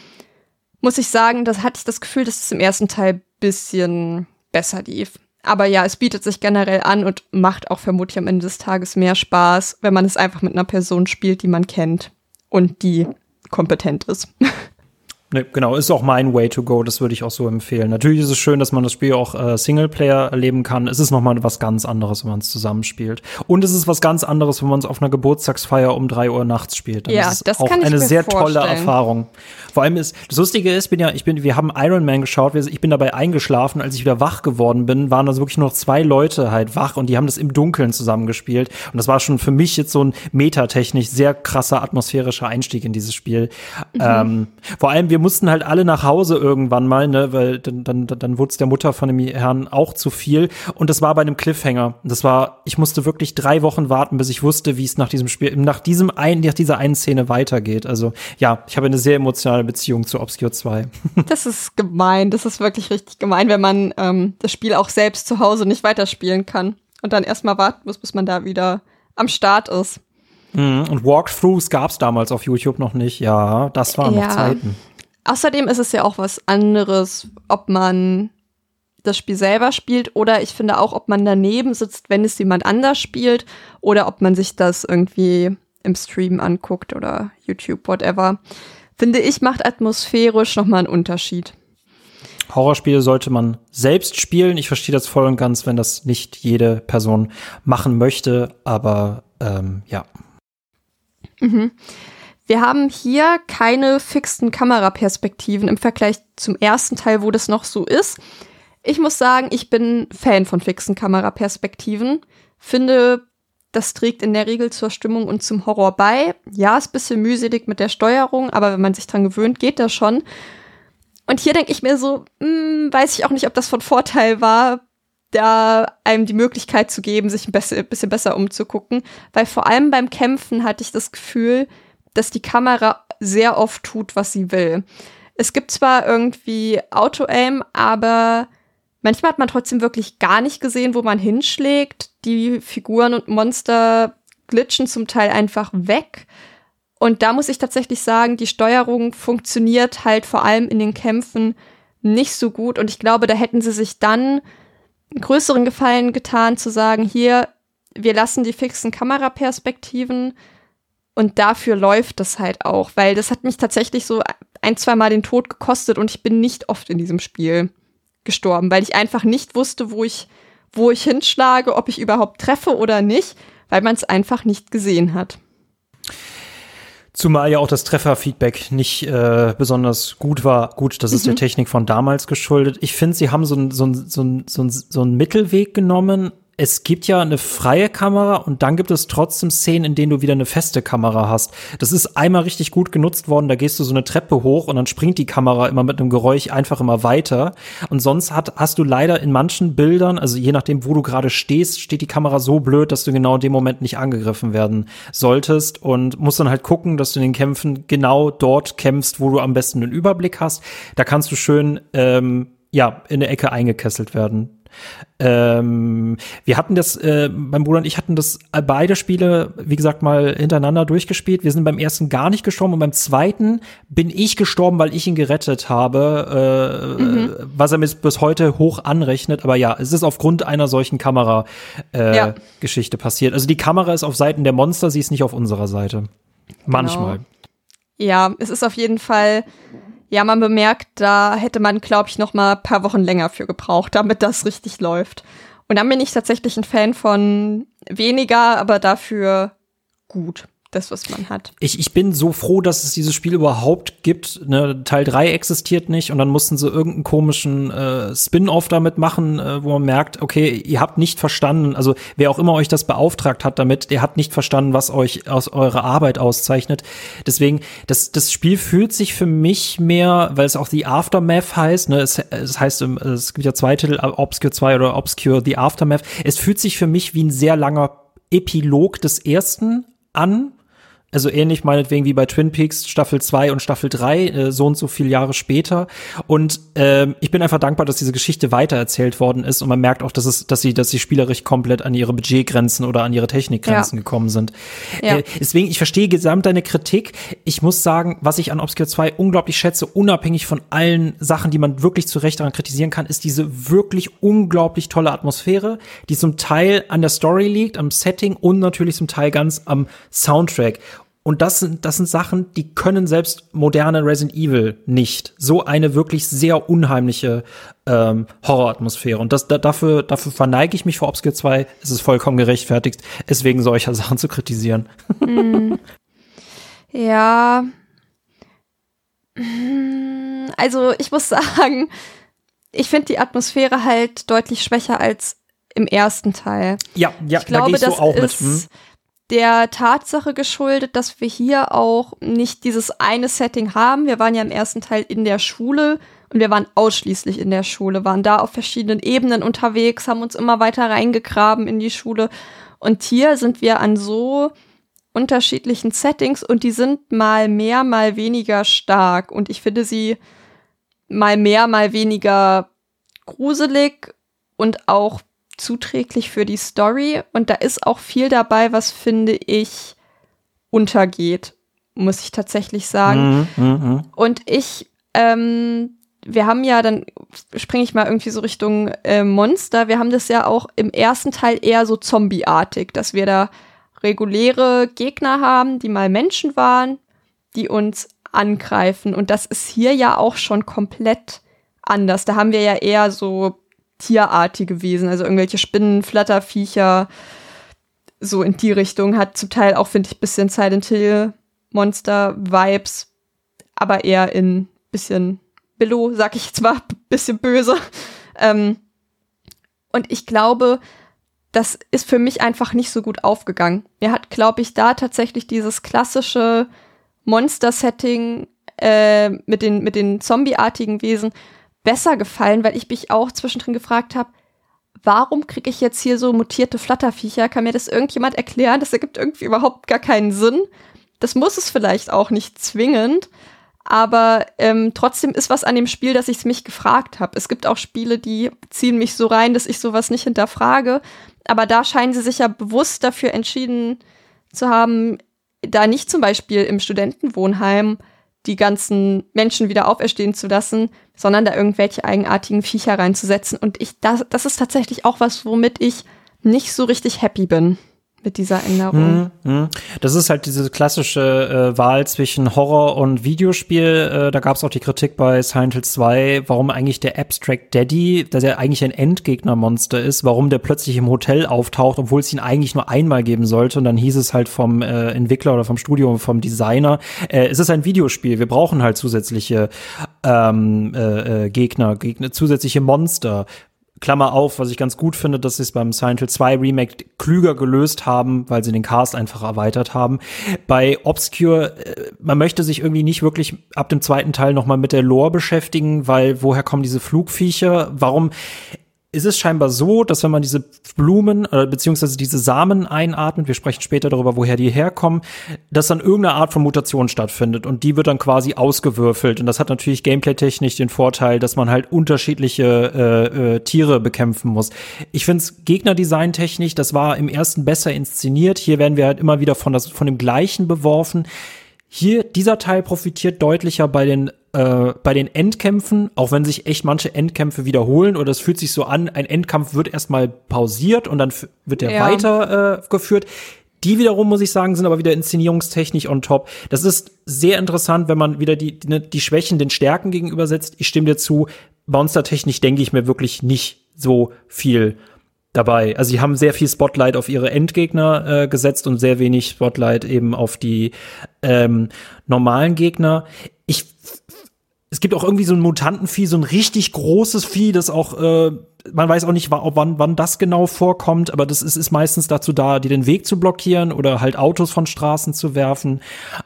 muss ich sagen, das hatte ich das Gefühl, dass es im ersten Teil ein bisschen besser lief. Aber ja, es bietet sich generell an und macht auch vermutlich am Ende des Tages mehr Spaß, wenn man es einfach mit einer Person spielt, die man kennt und die kompetent ist. Ne, genau, ist auch mein Way to go, das würde ich auch so empfehlen. Natürlich ist es schön, dass man das Spiel auch äh, Singleplayer erleben kann. Es ist nochmal was ganz anderes, wenn man es zusammenspielt. Und es ist was ganz anderes, wenn man es auf einer Geburtstagsfeier um drei Uhr nachts spielt. Dann ja, ist es das auch kann ich eine mir sehr vorstellen. tolle Erfahrung. Vor allem ist, das Lustige ist, bin ja, ich bin, wir haben Iron Man geschaut, ich bin dabei eingeschlafen, als ich wieder wach geworden bin, waren also wirklich nur noch zwei Leute halt wach und die haben das im Dunkeln zusammengespielt. Und das war schon für mich jetzt so ein metatechnisch sehr krasser atmosphärischer Einstieg in dieses Spiel. Mhm. Ähm, vor allem, wir mussten halt alle nach Hause irgendwann mal, ne, weil dann, dann, dann wurde es der Mutter von dem Herrn auch zu viel. Und das war bei einem Cliffhanger. Das war, ich musste wirklich drei Wochen warten, bis ich wusste, wie es nach diesem Spiel, nach diesem ein, nach dieser einen Szene weitergeht. Also ja, ich habe eine sehr emotionale Beziehung zu Obscure zwei. Das ist gemein. Das ist wirklich richtig gemein, wenn man ähm, das Spiel auch selbst zu Hause nicht weiterspielen kann und dann erstmal warten muss, bis man da wieder am Start ist. Mhm. Und Walkthroughs gab es damals auf YouTube noch nicht. Ja, das waren ja. noch Zeiten. Außerdem ist es ja auch was anderes, ob man das Spiel selber spielt oder ich finde auch, ob man daneben sitzt, wenn es jemand anders spielt oder ob man sich das irgendwie im Stream anguckt oder YouTube, whatever. Finde ich, macht atmosphärisch nochmal einen Unterschied. Horrorspiele sollte man selbst spielen. Ich verstehe das voll und ganz, wenn das nicht jede Person machen möchte, aber ähm, ja. Mhm. Wir haben hier keine fixen Kameraperspektiven im Vergleich zum ersten Teil, wo das noch so ist. Ich muss sagen, ich bin Fan von fixen Kameraperspektiven. Finde, das trägt in der Regel zur Stimmung und zum Horror bei. Ja, ist ein bisschen mühselig mit der Steuerung, aber wenn man sich dran gewöhnt, geht das schon. Und hier denke ich mir so, mh, weiß ich auch nicht, ob das von Vorteil war, da einem die Möglichkeit zu geben, sich ein bisschen, bisschen besser umzugucken. Weil vor allem beim Kämpfen hatte ich das Gefühl, dass die Kamera sehr oft tut, was sie will. Es gibt zwar irgendwie Auto-Aim, aber manchmal hat man trotzdem wirklich gar nicht gesehen, wo man hinschlägt. Die Figuren und Monster glitschen zum Teil einfach weg. Und da muss ich tatsächlich sagen, die Steuerung funktioniert halt vor allem in den Kämpfen nicht so gut. Und ich glaube, da hätten sie sich dann einen größeren Gefallen getan, zu sagen, hier, wir lassen die fixen Kameraperspektiven und dafür läuft das halt auch. Weil das hat mich tatsächlich so ein, zwei Mal den Tod gekostet und ich bin nicht oft in diesem Spiel gestorben, weil ich einfach nicht wusste, wo ich, wo ich hinschlage, ob ich überhaupt treffe oder nicht, weil man es einfach nicht gesehen hat. Zumal ja auch das Trefferfeedback nicht äh, besonders gut war. Gut, das ist mhm. der Technik von damals geschuldet. Ich finde, sie haben so einen so ein, so ein, so ein, so ein Mittelweg genommen. Es gibt ja eine freie Kamera und dann gibt es trotzdem Szenen, in denen du wieder eine feste Kamera hast. Das ist einmal richtig gut genutzt worden, da gehst du so eine Treppe hoch und dann springt die Kamera immer mit einem Geräusch einfach immer weiter. Und sonst hat, hast du leider in manchen Bildern, also je nachdem, wo du gerade stehst, steht die Kamera so blöd, dass du genau in dem Moment nicht angegriffen werden solltest und musst dann halt gucken, dass du in den Kämpfen genau dort kämpfst, wo du am besten den Überblick hast. Da kannst du schön, ähm, ja, in der Ecke eingekesselt werden. Ähm, wir hatten das, äh, mein Bruder und ich hatten das äh, beide Spiele, wie gesagt, mal hintereinander durchgespielt. Wir sind beim ersten gar nicht gestorben und beim zweiten bin ich gestorben, weil ich ihn gerettet habe, äh, mhm. was er mir bis heute hoch anrechnet. Aber ja, es ist aufgrund einer solchen Kamera-Geschichte äh, ja. passiert. Also die Kamera ist auf Seiten der Monster, sie ist nicht auf unserer Seite. Manchmal. Genau. Ja, es ist auf jeden Fall. Ja, man bemerkt, da hätte man, glaube ich, noch mal ein paar Wochen länger für gebraucht, damit das richtig läuft. Und dann bin ich tatsächlich ein Fan von weniger, aber dafür gut, das, was man hat. Ich, ich bin so froh, dass es dieses Spiel überhaupt gibt. Ne? Teil drei existiert nicht und dann mussten sie irgendeinen komischen äh, Spin-Off damit machen, äh, wo man merkt, okay, ihr habt nicht verstanden, also wer auch immer euch das beauftragt hat damit, der hat nicht verstanden, was euch aus eurer Arbeit auszeichnet. Deswegen, das, das Spiel fühlt sich für mich mehr, weil es auch The Aftermath heißt, ne? es, es heißt, es gibt ja zwei Titel, Obscure zwei oder Obscure The Aftermath. Es fühlt sich für mich wie ein sehr langer Epilog des ersten an. Also ähnlich meinetwegen wie bei Twin Peaks Staffel zwei und Staffel drei, äh, so und so viele Jahre später. Und ähm, ich bin einfach dankbar, dass diese Geschichte weitererzählt worden ist. Und man merkt auch, dass es, dass sie, dass sie spielerisch komplett an ihre Budgetgrenzen oder an ihre Technikgrenzen ja. gekommen sind. Ja. Äh, deswegen, ich verstehe gesamt deine Kritik. Ich muss sagen, was ich an Obscure zwei unglaublich schätze, unabhängig von allen Sachen, die man wirklich zu Recht daran kritisieren kann, ist diese wirklich unglaublich tolle Atmosphäre, die zum Teil an der Story liegt, am Setting und natürlich zum Teil ganz am Soundtrack. Und das sind, das sind Sachen, die können selbst moderne Resident Evil nicht. So eine wirklich sehr unheimliche ähm, Horroratmosphäre. Und das, da, dafür, dafür verneige ich mich vor Obscure zwei. Es ist vollkommen gerechtfertigt, es wegen solcher Sachen zu kritisieren. Mm. Ja. Also ich muss sagen, ich finde die Atmosphäre halt deutlich schwächer als im ersten Teil. Ja, ja, ich glaube, da gehe ich so auch mit. Hm? Der Tatsache geschuldet, dass wir hier auch nicht dieses eine Setting haben. Wir waren ja im ersten Teil in der Schule und wir waren ausschließlich in der Schule, waren da auf verschiedenen Ebenen unterwegs, haben uns immer weiter reingegraben in die Schule. Und hier sind wir an so unterschiedlichen Settings und die sind mal mehr, mal weniger stark. Und ich finde sie mal mehr, mal weniger gruselig und auch zuträglich für die Story. Und da ist auch viel dabei, was, finde ich, untergeht, muss ich tatsächlich sagen. Mhm, mh. Und ich, ähm, wir haben ja, dann springe ich mal irgendwie so Richtung äh, Monster, wir haben das ja auch im ersten Teil eher so zombieartig, dass wir da reguläre Gegner haben, die mal Menschen waren, die uns angreifen. Und das ist hier ja auch schon komplett anders. Da haben wir ja eher so tierartige Wesen, also irgendwelche Spinnen, Flatterviecher, so in die Richtung. Hat zum Teil auch, finde ich, ein bisschen Silent Hill Monster-Vibes, aber eher in bisschen Billo, sag ich jetzt mal, bisschen böse. Ähm, und ich glaube, das ist für mich einfach nicht so gut aufgegangen. Mir hat, glaube ich, da tatsächlich dieses klassische Monster-Setting äh, mit den, mit den zombieartigen Wesen besser gefallen, weil ich mich auch zwischendrin gefragt habe, warum kriege ich jetzt hier so mutierte Flatterviecher? Kann mir das irgendjemand erklären? Das ergibt irgendwie überhaupt gar keinen Sinn. Das muss es vielleicht auch nicht zwingend, aber ähm, trotzdem ist was an dem Spiel, dass ich es mich gefragt habe. Es gibt auch Spiele, die ziehen mich so rein, dass ich sowas nicht hinterfrage, aber da scheinen sie sich ja bewusst dafür entschieden zu haben, da nicht zum Beispiel im Studentenwohnheim die ganzen Menschen wieder auferstehen zu lassen, sondern da irgendwelche eigenartigen Viecher reinzusetzen. Und ich, das, das ist tatsächlich auch was, womit ich nicht so richtig happy bin mit dieser Änderung. Hm, hm. Das ist halt diese klassische äh, Wahl zwischen Horror und Videospiel. Äh, da gab es auch die Kritik bei Silent Hill zwei, warum eigentlich der Abstract Daddy, der ja eigentlich ein Endgegnermonster ist, warum der plötzlich im Hotel auftaucht, obwohl es ihn eigentlich nur einmal geben sollte. Und dann hieß es halt vom äh, Entwickler oder vom Studio, vom Designer, äh, es ist ein Videospiel, wir brauchen halt zusätzliche ähm, äh, äh, Gegner, Gegner, zusätzliche Monster. Klammer auf, was ich ganz gut finde, dass sie es beim Silent Hill zwei Remake klüger gelöst haben, weil sie den Cast einfach erweitert haben. Bei Obscure, man möchte sich irgendwie nicht wirklich ab dem zweiten Teil noch mal mit der Lore beschäftigen, weil woher kommen diese Flugviecher? Warum ist es scheinbar so, dass wenn man diese Blumen äh, beziehungsweise diese Samen einatmet, wir sprechen später darüber, woher die herkommen, dass dann irgendeine Art von Mutation stattfindet und die wird dann quasi ausgewürfelt und das hat natürlich gameplay-technisch den Vorteil, dass man halt unterschiedliche äh, äh, Tiere bekämpfen muss. Ich finde es Gegnerdesign-technisch, das war im ersten besser inszeniert, hier werden wir halt immer wieder von, das, von dem Gleichen beworfen. Hier, dieser Teil profitiert deutlicher bei den äh, bei den Endkämpfen, auch wenn sich echt manche Endkämpfe wiederholen oder es fühlt sich so an, ein Endkampf wird erstmal pausiert und dann f- wird der ja. weiter äh, geführt. Die wiederum, muss ich sagen, sind aber wieder inszenierungstechnisch on top. Das ist sehr interessant, wenn man wieder die, die, die Schwächen den Stärken gegenübersetzt. Ich stimme dir zu, monstertechnisch denke ich mir wirklich nicht so viel dabei. Also sie haben sehr viel Spotlight auf ihre Endgegner äh, gesetzt und sehr wenig Spotlight eben auf die ähm, normalen Gegner. Ich, es gibt auch irgendwie so ein Mutantenvieh, so ein richtig großes Vieh, das auch, äh, man weiß auch nicht, wann, wann das genau vorkommt, aber das ist, ist meistens dazu da, dir den Weg zu blockieren oder halt Autos von Straßen zu werfen.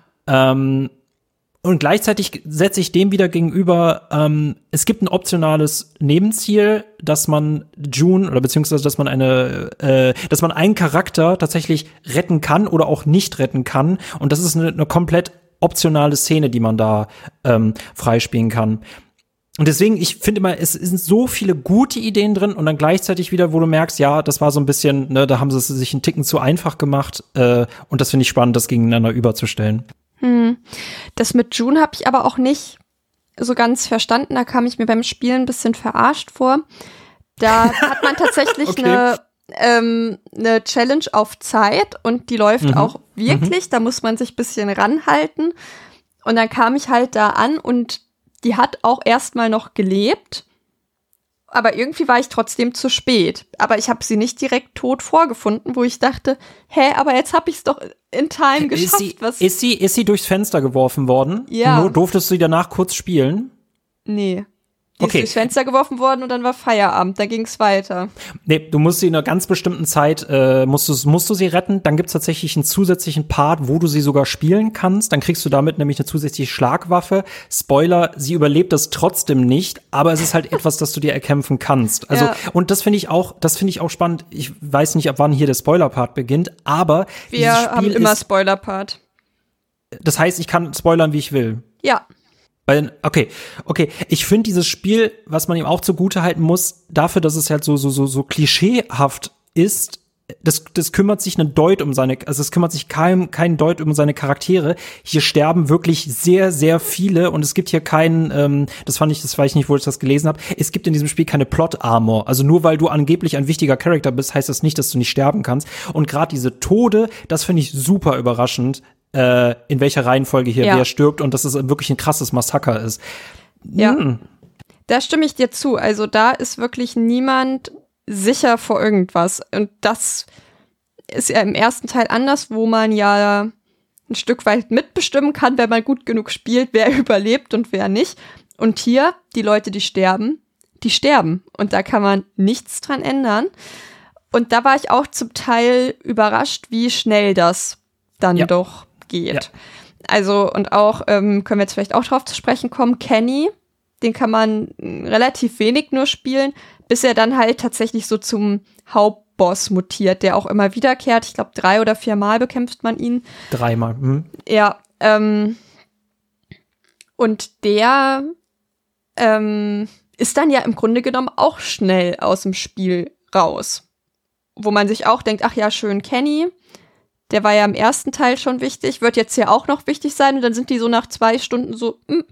Ähm, Und gleichzeitig setze ich dem wieder gegenüber, ähm, es gibt ein optionales Nebenziel, dass man June oder beziehungsweise dass man eine, äh, dass man einen Charakter tatsächlich retten kann oder auch nicht retten kann. Und das ist eine, eine komplett optionale Szene, die man da ähm, freispielen kann. Und deswegen, ich finde immer, es sind so viele gute Ideen drin und dann gleichzeitig wieder, wo du merkst, ja, das war so ein bisschen, ne, da haben sie es sich einen Ticken zu einfach gemacht. Äh, und das finde ich spannend, das gegeneinander überzustellen. Hm. Das mit June habe ich aber auch nicht so ganz verstanden. Da kam ich mir beim Spielen ein bisschen verarscht vor. Da hat man tatsächlich okay. eine, ähm, eine Challenge auf Zeit und die läuft mhm. auch wirklich. Mhm. Da muss man sich ein bisschen ranhalten. Und dann kam ich halt da an und die hat auch erstmal noch gelebt. Aber irgendwie war ich trotzdem zu spät. Aber ich habe sie nicht direkt tot vorgefunden, wo ich dachte, hä, aber jetzt habe ich es doch in Time geschafft. Ist sie, Was? Ist, sie, ist sie durchs Fenster geworfen worden? Ja. Und durftest du sie danach kurz spielen? Nee. Die Okay. ist durchs Fenster geworfen worden und dann war Feierabend, da ging's weiter. Nee, du musst sie in einer ganz bestimmten Zeit, äh, musst, du, musst du sie retten. Dann gibt's tatsächlich einen zusätzlichen Part, wo du sie sogar spielen kannst. Dann kriegst du damit nämlich eine zusätzliche Schlagwaffe. Spoiler, sie überlebt das trotzdem nicht, aber es ist halt etwas, das du dir erkämpfen kannst. Also, ja. Und das finde ich auch, das finde ich auch spannend. Ich weiß nicht, ab wann hier der Spoiler-Part beginnt, aber wir dieses Spiel haben immer ist, Spoiler-Part. Das heißt, ich kann spoilern, wie ich will. Ja. Okay, okay. Ich finde dieses Spiel, was man ihm auch zugute halten muss, dafür, dass es halt so so so so klischeehaft ist, das das kümmert sich ein Deut um seine, also es kümmert sich kein kein Deut um seine Charaktere. Hier sterben wirklich sehr sehr viele und es gibt hier keinen, ähm, das fand ich, das weiß ich nicht, wo ich das gelesen habe. Es gibt in diesem Spiel keine Plot Armor. Also nur weil du angeblich ein wichtiger Charakter bist, heißt das nicht, dass du nicht sterben kannst. Und gerade diese Tode, das finde ich super überraschend. Äh, in welcher Reihenfolge hier ja. wer stirbt und dass es wirklich ein krasses Massaker ist. Ja, hm. Da stimme ich dir zu. Also da ist wirklich niemand sicher vor irgendwas. Und das ist ja im ersten Teil anders, wo man ja ein Stück weit mitbestimmen kann, wenn man gut genug spielt, wer überlebt und wer nicht. Und hier, die Leute, die sterben, die sterben. Und da kann man nichts dran ändern. Und da war ich auch zum Teil überrascht, wie schnell das dann ja. doch geht. Ja. Also, und auch, ähm, können wir jetzt vielleicht auch drauf zu sprechen kommen, Kenny, den kann man relativ wenig nur spielen, bis er dann halt tatsächlich so zum Hauptboss mutiert, der auch immer wiederkehrt. Ich glaube, drei oder viermal bekämpft man ihn. Dreimal. Hm. Ja, ähm, und der ähm, ist dann ja im Grunde genommen auch schnell aus dem Spiel raus. Wo man sich auch denkt, ach ja, schön, Kenny, der war ja im ersten Teil schon wichtig, wird jetzt hier auch noch wichtig sein. Und dann sind die so nach zwei Stunden so, nö,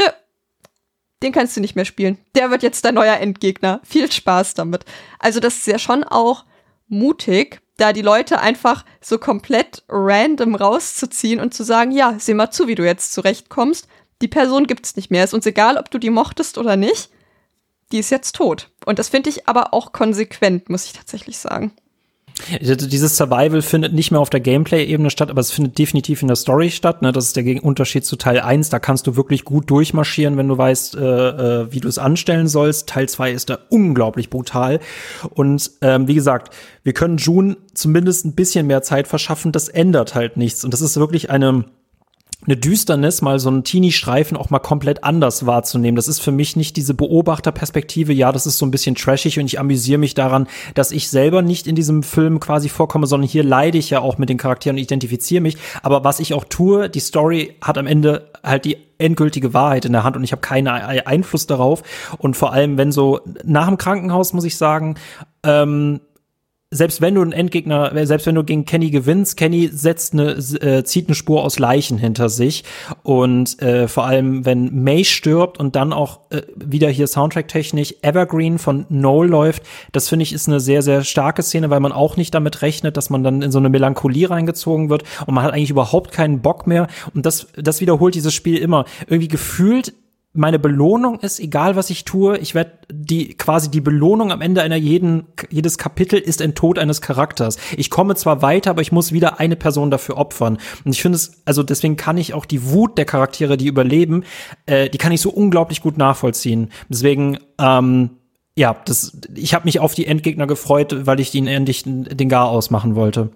den kannst du nicht mehr spielen. Der wird jetzt dein neuer Endgegner. Viel Spaß damit. Also das ist ja schon auch mutig, da die Leute einfach so komplett random rauszuziehen und zu sagen, ja, seh mal zu, wie du jetzt zurechtkommst. Die Person gibt's nicht mehr. Ist uns egal, ob du die mochtest oder nicht. Die ist jetzt tot. Und das finde ich aber auch konsequent, muss ich tatsächlich sagen. Dieses Survival findet nicht mehr auf der Gameplay-Ebene statt, aber es findet definitiv in der Story statt. Ne? Das ist der Unterschied zu Teil eins. Da kannst du wirklich gut durchmarschieren, wenn du weißt, äh, äh, wie du es anstellen sollst. Teil zwei ist da unglaublich brutal. Und ähm, wie gesagt, wir können June zumindest ein bisschen mehr Zeit verschaffen. Das ändert halt nichts. Und das ist wirklich eine eine Düsternis, mal so einen Teenie-Streifen auch mal komplett anders wahrzunehmen. Das ist für mich nicht diese Beobachterperspektive, ja, das ist so ein bisschen trashig und ich amüsiere mich daran, dass ich selber nicht in diesem Film quasi vorkomme, sondern hier leide ich ja auch mit den Charakteren und identifiziere mich. Aber was ich auch tue, die Story hat am Ende halt die endgültige Wahrheit in der Hand und ich habe keinen Einfluss darauf. Und vor allem, wenn so nach dem Krankenhaus, muss ich sagen, ähm, selbst wenn du einen Endgegner, selbst wenn du gegen Kenny gewinnst, Kenny setzt eine, äh, zieht eine Spur aus Leichen hinter sich und äh, vor allem, wenn May stirbt und dann auch äh, wieder hier Soundtrack-technisch Evergreen von Noel läuft, das finde ich ist eine sehr, sehr starke Szene, weil man auch nicht damit rechnet, dass man dann in so eine Melancholie reingezogen wird und man hat eigentlich überhaupt keinen Bock mehr und das, das wiederholt dieses Spiel immer. Irgendwie gefühlt meine Belohnung ist, egal was ich tue, ich werde die quasi die Belohnung am Ende einer jeden jedes Kapitel ist ein Tod eines Charakters. Ich komme zwar weiter, aber ich muss wieder eine Person dafür opfern. Und ich finde es, also deswegen kann ich auch die Wut der Charaktere, die überleben, äh, die kann ich so unglaublich gut nachvollziehen. Deswegen, ähm, ja, das, ich habe mich auf die Endgegner gefreut, weil ich ihnen endlich den Garaus machen wollte.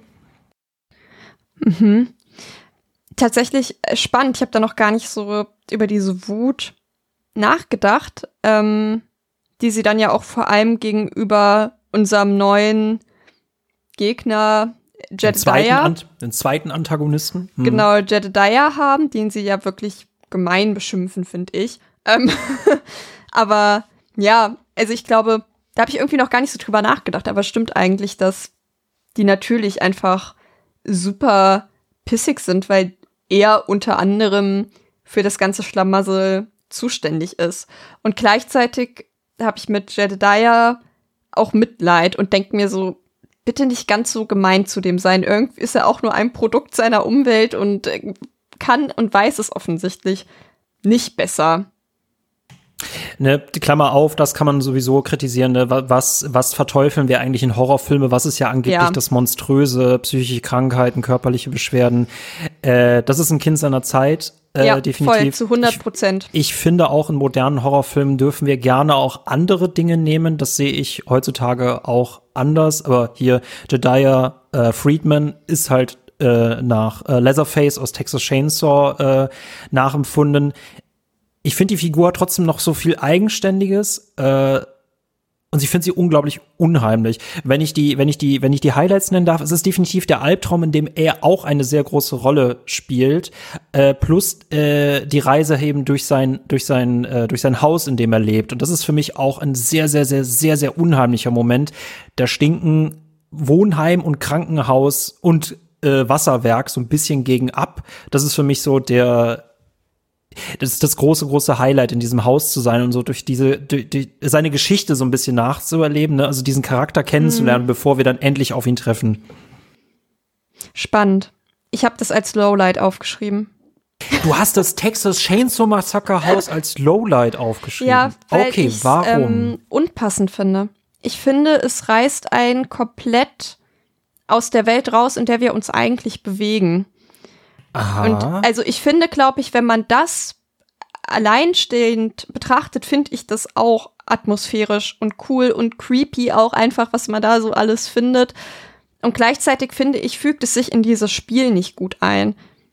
Mhm. Tatsächlich spannend. Ich habe da noch gar nicht so über diese Wut nachgedacht, ähm, die sie dann ja auch vor allem gegenüber unserem neuen Gegner Jedediah, den, den zweiten Antagonisten. Hm. Genau, Jedediah haben, den sie ja wirklich gemein beschimpfen, finde ich. Ähm, aber ja, also ich glaube, da habe ich irgendwie noch gar nicht so drüber nachgedacht, aber stimmt eigentlich, dass die natürlich einfach super pissig sind, weil er unter anderem für das ganze Schlamassel zuständig ist. Und gleichzeitig habe ich mit Jedediah auch Mitleid und denke mir so, bitte nicht ganz so gemein zu dem sein. Irgendwie ist er auch nur ein Produkt seiner Umwelt und kann und weiß es offensichtlich nicht besser. Ne, die Klammer auf, das kann man sowieso kritisieren. Ne? Was, was verteufeln wir eigentlich in Horrorfilme? Was ist ja angeblich ja. das Monströse, psychische Krankheiten, körperliche Beschwerden? Äh, das ist ein Kind seiner Zeit. Äh, ja, definitiv. Voll, zu hundert Prozent. Ich, ich finde auch in modernen Horrorfilmen dürfen wir gerne auch andere Dinge nehmen. Das sehe ich heutzutage auch anders. Aber hier Jedediah äh, Friedman ist halt äh, nach äh, Leatherface aus Texas Chainsaw äh, nachempfunden. Ich finde die Figur trotzdem noch so viel Eigenständiges äh, und ich finde sie unglaublich unheimlich. Wenn ich die, wenn ich die, wenn ich die Highlights nennen darf, ist es definitiv der Albtraum, in dem er auch eine sehr große Rolle spielt, äh, plus äh, die Reise eben durch sein, durch sein, äh, durch sein Haus, in dem er lebt. Und das ist für mich auch ein sehr, sehr, sehr, sehr, sehr unheimlicher Moment. Da stinken Wohnheim und Krankenhaus und äh, Wasserwerk so ein bisschen gegen ab. Das ist für mich so der Das ist das große, große Highlight, in diesem Haus zu sein und so durch diese, durch, durch seine Geschichte so ein bisschen nachzuerleben, ne? Also diesen Charakter kennenzulernen, mhm. bevor wir dann endlich auf ihn treffen. Spannend. Ich habe das als Lowlight aufgeschrieben. Du hast das Texas Chainsaw Massacre Haus als Lowlight aufgeschrieben. Ja, weil okay, ich warum? Ähm, unpassend finde. Ich finde, es reißt einen komplett aus der Welt raus, in der wir uns eigentlich bewegen. Aha. Und also ich finde, glaube ich, wenn man das alleinstehend betrachtet, finde ich das auch atmosphärisch und cool und creepy auch einfach, was man da so alles findet. Und gleichzeitig finde ich, fügt es sich in dieses Spiel nicht gut ein.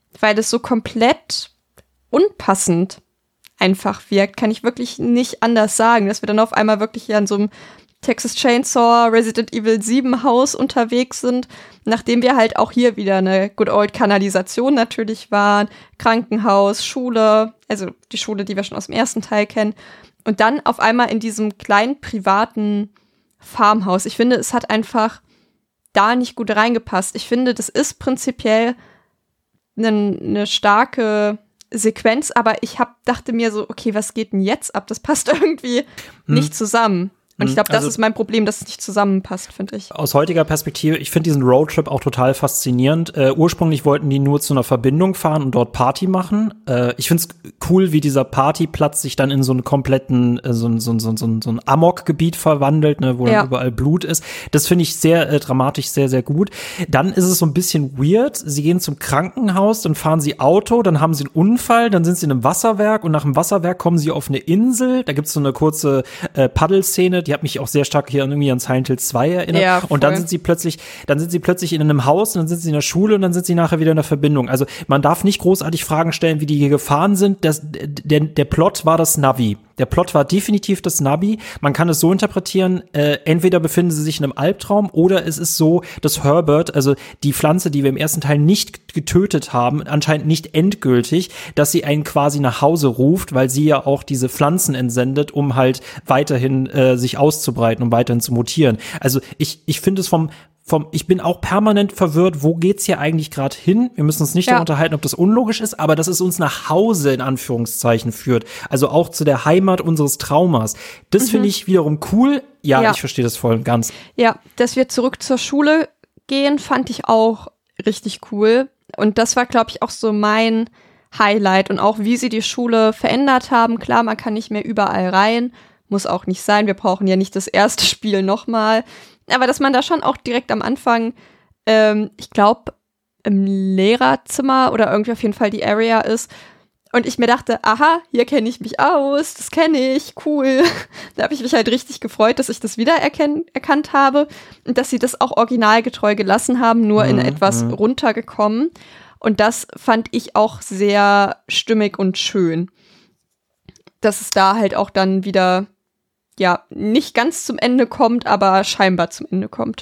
weil es so komplett unpassend einfach wirkt, kann ich wirklich nicht anders sagen, dass wir dann auf einmal wirklich hier an so einem Texas Chainsaw, Resident Evil sieben Haus unterwegs sind, nachdem wir halt auch hier wieder eine Good Old Kanalisation natürlich waren, Krankenhaus, Schule, also die Schule, die wir schon aus dem ersten Teil kennen, und dann auf einmal in diesem kleinen privaten Farmhaus. Ich finde, es hat einfach da nicht gut reingepasst. Ich finde, das ist prinzipiell eine, eine starke Sequenz, aber ich hab, dachte mir so, okay, was geht denn jetzt ab? Das passt irgendwie hm. nicht zusammen. Und ich glaube, das also, ist mein Problem, dass es nicht zusammenpasst, finde ich. Aus heutiger Perspektive, ich finde diesen Roadtrip auch total faszinierend. Äh, ursprünglich wollten die nur zu einer Verbindung fahren und dort Party machen. Äh, ich finde es cool, wie dieser Partyplatz sich dann in so einen kompletten, äh, so ein so, so, so, so ein Amok-Gebiet verwandelt, ne, wo ja. dann überall Blut ist. Das finde ich sehr äh, dramatisch, sehr, sehr gut. Dann ist es so ein bisschen weird. Sie gehen zum Krankenhaus, dann fahren sie Auto, dann haben sie einen Unfall, dann sind sie in einem Wasserwerk und nach dem Wasserwerk kommen sie auf eine Insel. Da gibt's so eine kurze äh, Paddelszene, die hat mich auch sehr stark hier irgendwie an Silent Hill zwei erinnert. Ja, und dann sind sie plötzlich, dann sind sie plötzlich in einem Haus, und dann sind sie in der Schule und dann sind sie nachher wieder in der Verbindung. Also man darf nicht großartig Fragen stellen, wie die hier gefahren sind. Das, der, der Plot war das Navi. Der Plot war definitiv das Navi. Man kann es so interpretieren, äh, entweder befinden sie sich in einem Albtraum oder es ist so, dass Herbert, also die Pflanze, die wir im ersten Teil nicht getötet haben, anscheinend nicht endgültig, dass sie einen quasi nach Hause ruft, weil sie ja auch diese Pflanzen entsendet, um halt weiterhin äh, sich auszubreiten, um weiterhin zu mutieren. Also ich, ich finde es vom Vom, ich bin auch permanent verwirrt, wo geht's hier eigentlich gerade hin? Wir müssen uns nicht ja. darüber unterhalten, ob das unlogisch ist, aber dass es uns nach Hause in Anführungszeichen führt. Also auch zu der Heimat unseres Traumas. Das mhm. finde ich wiederum cool. Ja, ja. ich verstehe das voll und ganz. Ja, dass wir zurück zur Schule gehen, fand ich auch richtig cool. Und das war, glaube ich, auch so mein Highlight. Und auch, wie sie die Schule verändert haben. Klar, man kann nicht mehr überall rein. Muss auch nicht sein. Wir brauchen ja nicht das erste Spiel nochmal. Aber dass man da schon auch direkt am Anfang, ähm, ich glaube, im Lehrerzimmer oder irgendwie auf jeden Fall die Area ist. Und ich mir dachte, aha, hier kenne ich mich aus, das kenne ich, cool. Da habe ich mich halt richtig gefreut, dass ich das wieder erken- erkannt habe und dass sie das auch originalgetreu gelassen haben, nur mhm. in etwas mhm. runtergekommen. Und das fand ich auch sehr stimmig und schön. Dass es da halt auch dann wieder ja, nicht ganz zum Ende kommt, aber scheinbar zum Ende kommt.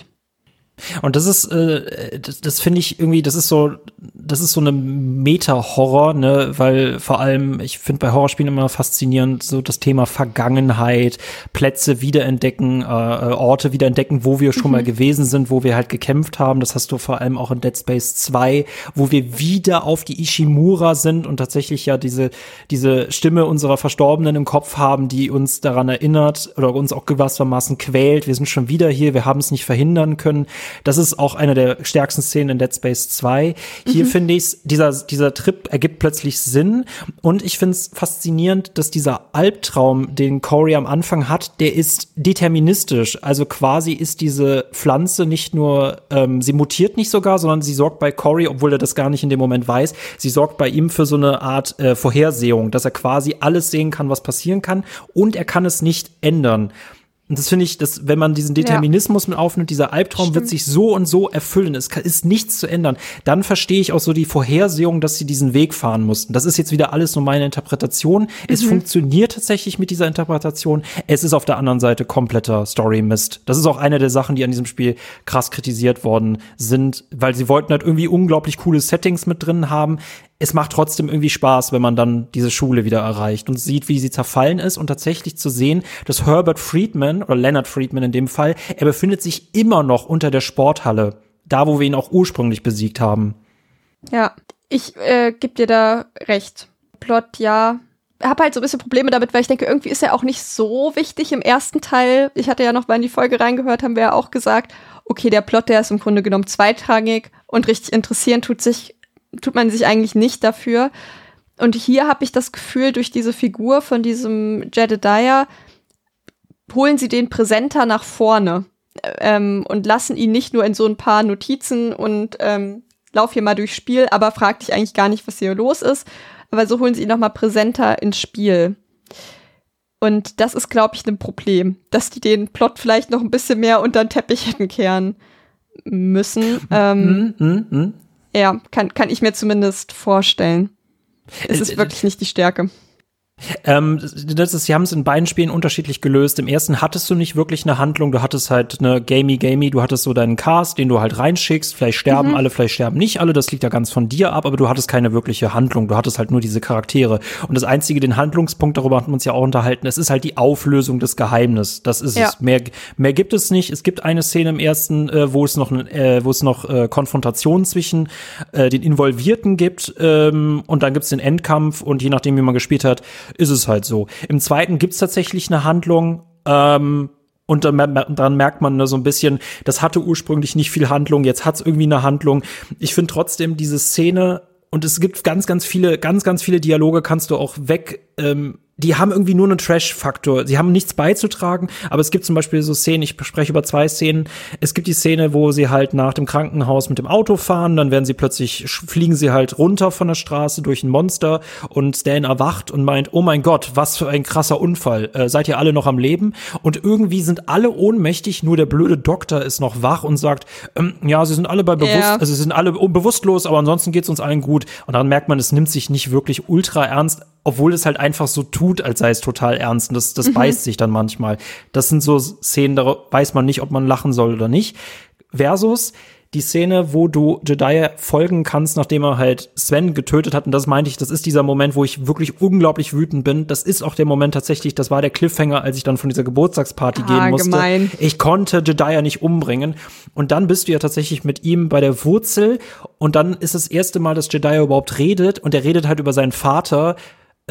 Und das ist, äh, das, das finde ich irgendwie, das ist so, das ist so eine Meta-Horror, ne, weil vor allem, ich finde bei Horrorspielen immer faszinierend, so das Thema Vergangenheit, Plätze wiederentdecken, äh, Orte wiederentdecken, wo wir schon mhm. mal gewesen sind, wo wir halt gekämpft haben. Das hast du vor allem auch in Dead Space zwei, wo wir wieder auf die Ishimura sind und tatsächlich ja diese, diese Stimme unserer Verstorbenen im Kopf haben, die uns daran erinnert oder uns auch gewissermaßen quält. Wir sind schon wieder hier, wir haben es nicht verhindern können. Das ist auch eine der stärksten Szenen in Dead Space zwei. Hier mhm. finde ich, dieser, dieser Trip ergibt plötzlich Sinn. Und ich finde es faszinierend, dass dieser Albtraum, den Corey am Anfang hat, der ist deterministisch. Also quasi ist diese Pflanze nicht nur, ähm, sie mutiert nicht sogar, sondern sie sorgt bei Corey, obwohl er das gar nicht in dem Moment weiß, sie sorgt bei ihm für so eine Art äh, Vorhersehung, dass er quasi alles sehen kann, was passieren kann. Und er kann es nicht ändern. Und das finde ich, dass, wenn man diesen Determinismus ja. mit aufnimmt, dieser Albtraum Stimmt. wird sich so und so erfüllen. Es kann, ist nichts zu ändern. Dann verstehe ich auch so die Vorhersehung, dass sie diesen Weg fahren mussten. Das ist jetzt wieder alles nur meine Interpretation. Mhm. Es funktioniert tatsächlich mit dieser Interpretation. Es ist auf der anderen Seite kompletter Story-Mist. Das ist auch eine der Sachen, die an diesem Spiel krass kritisiert worden sind, weil sie wollten halt irgendwie unglaublich coole Settings mit drin haben. Es macht trotzdem irgendwie Spaß, wenn man dann diese Schule wieder erreicht und sieht, wie sie zerfallen ist und tatsächlich zu sehen, dass Herbert Friedman oder Leonard Friedman in dem Fall, er befindet sich immer noch unter der Sporthalle, da wo wir ihn auch ursprünglich besiegt haben. Ja, ich äh, geb dir da recht. Plot, ja. Ich habe halt so ein bisschen Probleme damit, weil ich denke, irgendwie ist er auch nicht so wichtig im ersten Teil. Ich hatte ja noch mal in die Folge reingehört, haben wir ja auch gesagt, okay, der Plot, der ist im Grunde genommen zweitrangig und richtig interessieren tut sich tut man sich eigentlich nicht dafür. Und hier habe ich das Gefühl, durch diese Figur von diesem Jedediah holen sie den präsenter nach vorne ähm, und lassen ihn nicht nur in so ein paar Notizen und ähm, lauf hier mal durchs Spiel, aber frag dich eigentlich gar nicht, was hier los ist. Aber so holen sie ihn noch mal präsenter ins Spiel. Und das ist, glaube ich, ein Problem, dass die den Plot vielleicht noch ein bisschen mehr unter den Teppich hätten kehren müssen. ähm, mm, mm, mm. Ja, kann, kann ich mir zumindest vorstellen. Es ist wirklich nicht die Stärke. Ähm, das ist, sie haben es in beiden Spielen unterschiedlich gelöst. Im ersten hattest du nicht wirklich eine Handlung, du hattest halt eine Gamey Gamey, du hattest so deinen Cast, den du halt reinschickst, vielleicht sterben mhm. alle, vielleicht sterben nicht alle, das liegt ja ganz von dir ab, aber du hattest keine wirkliche Handlung, du hattest halt nur diese Charaktere. Und das einzige, den Handlungspunkt, darüber hatten wir uns ja auch unterhalten, es ist halt die Auflösung des Geheimnisses. Das ist ja. es. Mehr, mehr gibt es nicht. Es gibt eine Szene im ersten, äh, wo es noch, äh, wo es noch äh, Konfrontationen zwischen äh, den Involvierten gibt, ähm, und dann gibt's den Endkampf und je nachdem, wie man gespielt hat, ist es halt so. Im zweiten gibt's tatsächlich eine Handlung, ähm, und dann, dann merkt man ne, so ein bisschen, das hatte ursprünglich nicht viel Handlung, jetzt hat's irgendwie eine Handlung. Ich finde trotzdem diese Szene, und es gibt ganz, ganz viele, ganz, ganz viele Dialoge, kannst du auch weg, ähm, die haben irgendwie nur einen Trash-Faktor. Sie haben nichts beizutragen, aber es gibt zum Beispiel so Szenen, ich spreche über zwei Szenen. Es gibt die Szene, wo sie halt nach dem Krankenhaus mit dem Auto fahren, dann werden sie plötzlich, fliegen sie halt runter von der Straße durch ein Monster und Stan erwacht und meint, oh mein Gott, was für ein krasser Unfall. Äh, seid ihr alle noch am Leben? Und irgendwie sind alle ohnmächtig, nur der blöde Doktor ist noch wach und sagt, ähm, ja, sie sind alle bei bewusst, ja. also sie sind alle bewusstlos, aber ansonsten geht's uns allen gut. Und dann merkt man, es nimmt sich nicht wirklich ultra ernst, obwohl es halt einfach so tut, als sei es total ernst. Und das, das mhm. beißt sich dann manchmal. Das sind so Szenen, da weiß man nicht, ob man lachen soll oder nicht. Versus die Szene, wo du Jedediah folgen kannst, nachdem er halt Sven getötet hat. Und das meinte ich, das ist dieser Moment, wo ich wirklich unglaublich wütend bin. Das ist auch der Moment tatsächlich, das war der Cliffhanger, als ich dann von dieser Geburtstagsparty ah, gehen musste. Gemein. Ich konnte Jedediah nicht umbringen. Und dann bist du ja tatsächlich mit ihm bei der Wurzel. Und dann ist das erste Mal, dass Jedediah überhaupt redet. Und er redet halt über seinen Vater.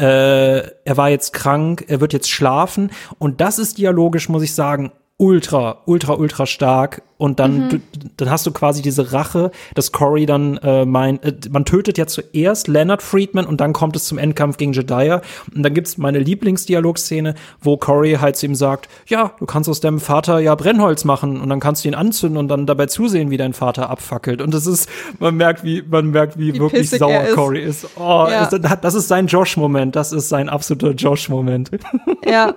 Äh, er war jetzt krank, er wird jetzt schlafen. Und das ist dialogisch, muss ich sagen, ultra, ultra, ultra stark. Und dann, mhm. du, dann hast du quasi diese Rache, dass Corey dann äh, meint, äh, man tötet ja zuerst Leonard Friedman und dann kommt es zum Endkampf gegen Jedediah. Und dann gibt's meine Lieblingsdialogszene, wo Corey halt zu ihm sagt, ja, du kannst aus deinem Vater ja Brennholz machen und dann kannst du ihn anzünden und dann dabei zusehen, wie dein Vater abfackelt. Und das ist, man merkt, wie, man merkt, wie, wie wirklich sauer ist. Corey ist. Oh, ja. ist, das ist sein Josh-Moment. Das ist sein absoluter Josh-Moment. Ja.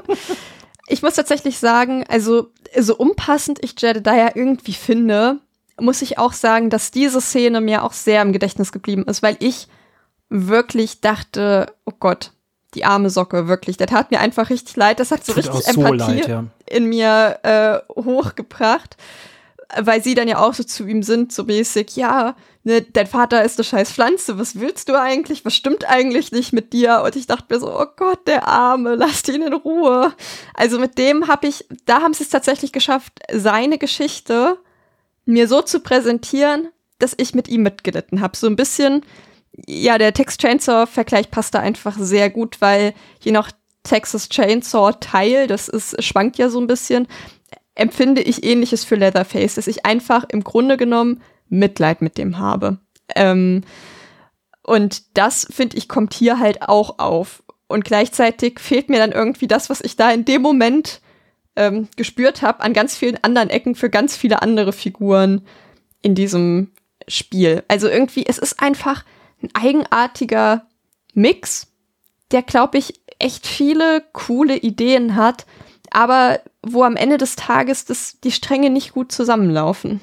Ich muss tatsächlich sagen, also so unpassend ich Jedediah irgendwie finde, muss ich auch sagen, dass diese Szene mir auch sehr im Gedächtnis geblieben ist, weil ich wirklich dachte, oh Gott, die arme Socke, wirklich, der tat mir einfach richtig leid. Das hat so Tut richtig so Empathie leid, ja. in mir äh, hochgebracht, weil sie dann ja auch so zu ihm sind, so mäßig, ja, ne, dein Vater ist eine scheiß Pflanze, was willst du eigentlich, was stimmt eigentlich nicht mit dir? Und ich dachte mir so, oh Gott, der Arme, lass ihn in Ruhe. Also mit dem habe ich, da haben sie es tatsächlich geschafft, seine Geschichte mir so zu präsentieren, dass ich mit ihm mitgelitten habe. So ein bisschen, ja, der Texas Chainsaw-Vergleich passt da einfach sehr gut, weil je nach Texas Chainsaw-Teil, das ist, schwankt ja so ein bisschen, empfinde ich Ähnliches für Leatherface, dass ich einfach im Grunde genommen Mitleid mit dem habe. Ähm, und das, finde ich, kommt hier halt auch auf. Und gleichzeitig fehlt mir dann irgendwie das, was ich da in dem Moment ähm, gespürt habe, an ganz vielen anderen Ecken für ganz viele andere Figuren in diesem Spiel. Also irgendwie, es ist einfach ein eigenartiger Mix, der, glaube ich, echt viele coole Ideen hat, aber wo am Ende des Tages das, die Stränge nicht gut zusammenlaufen.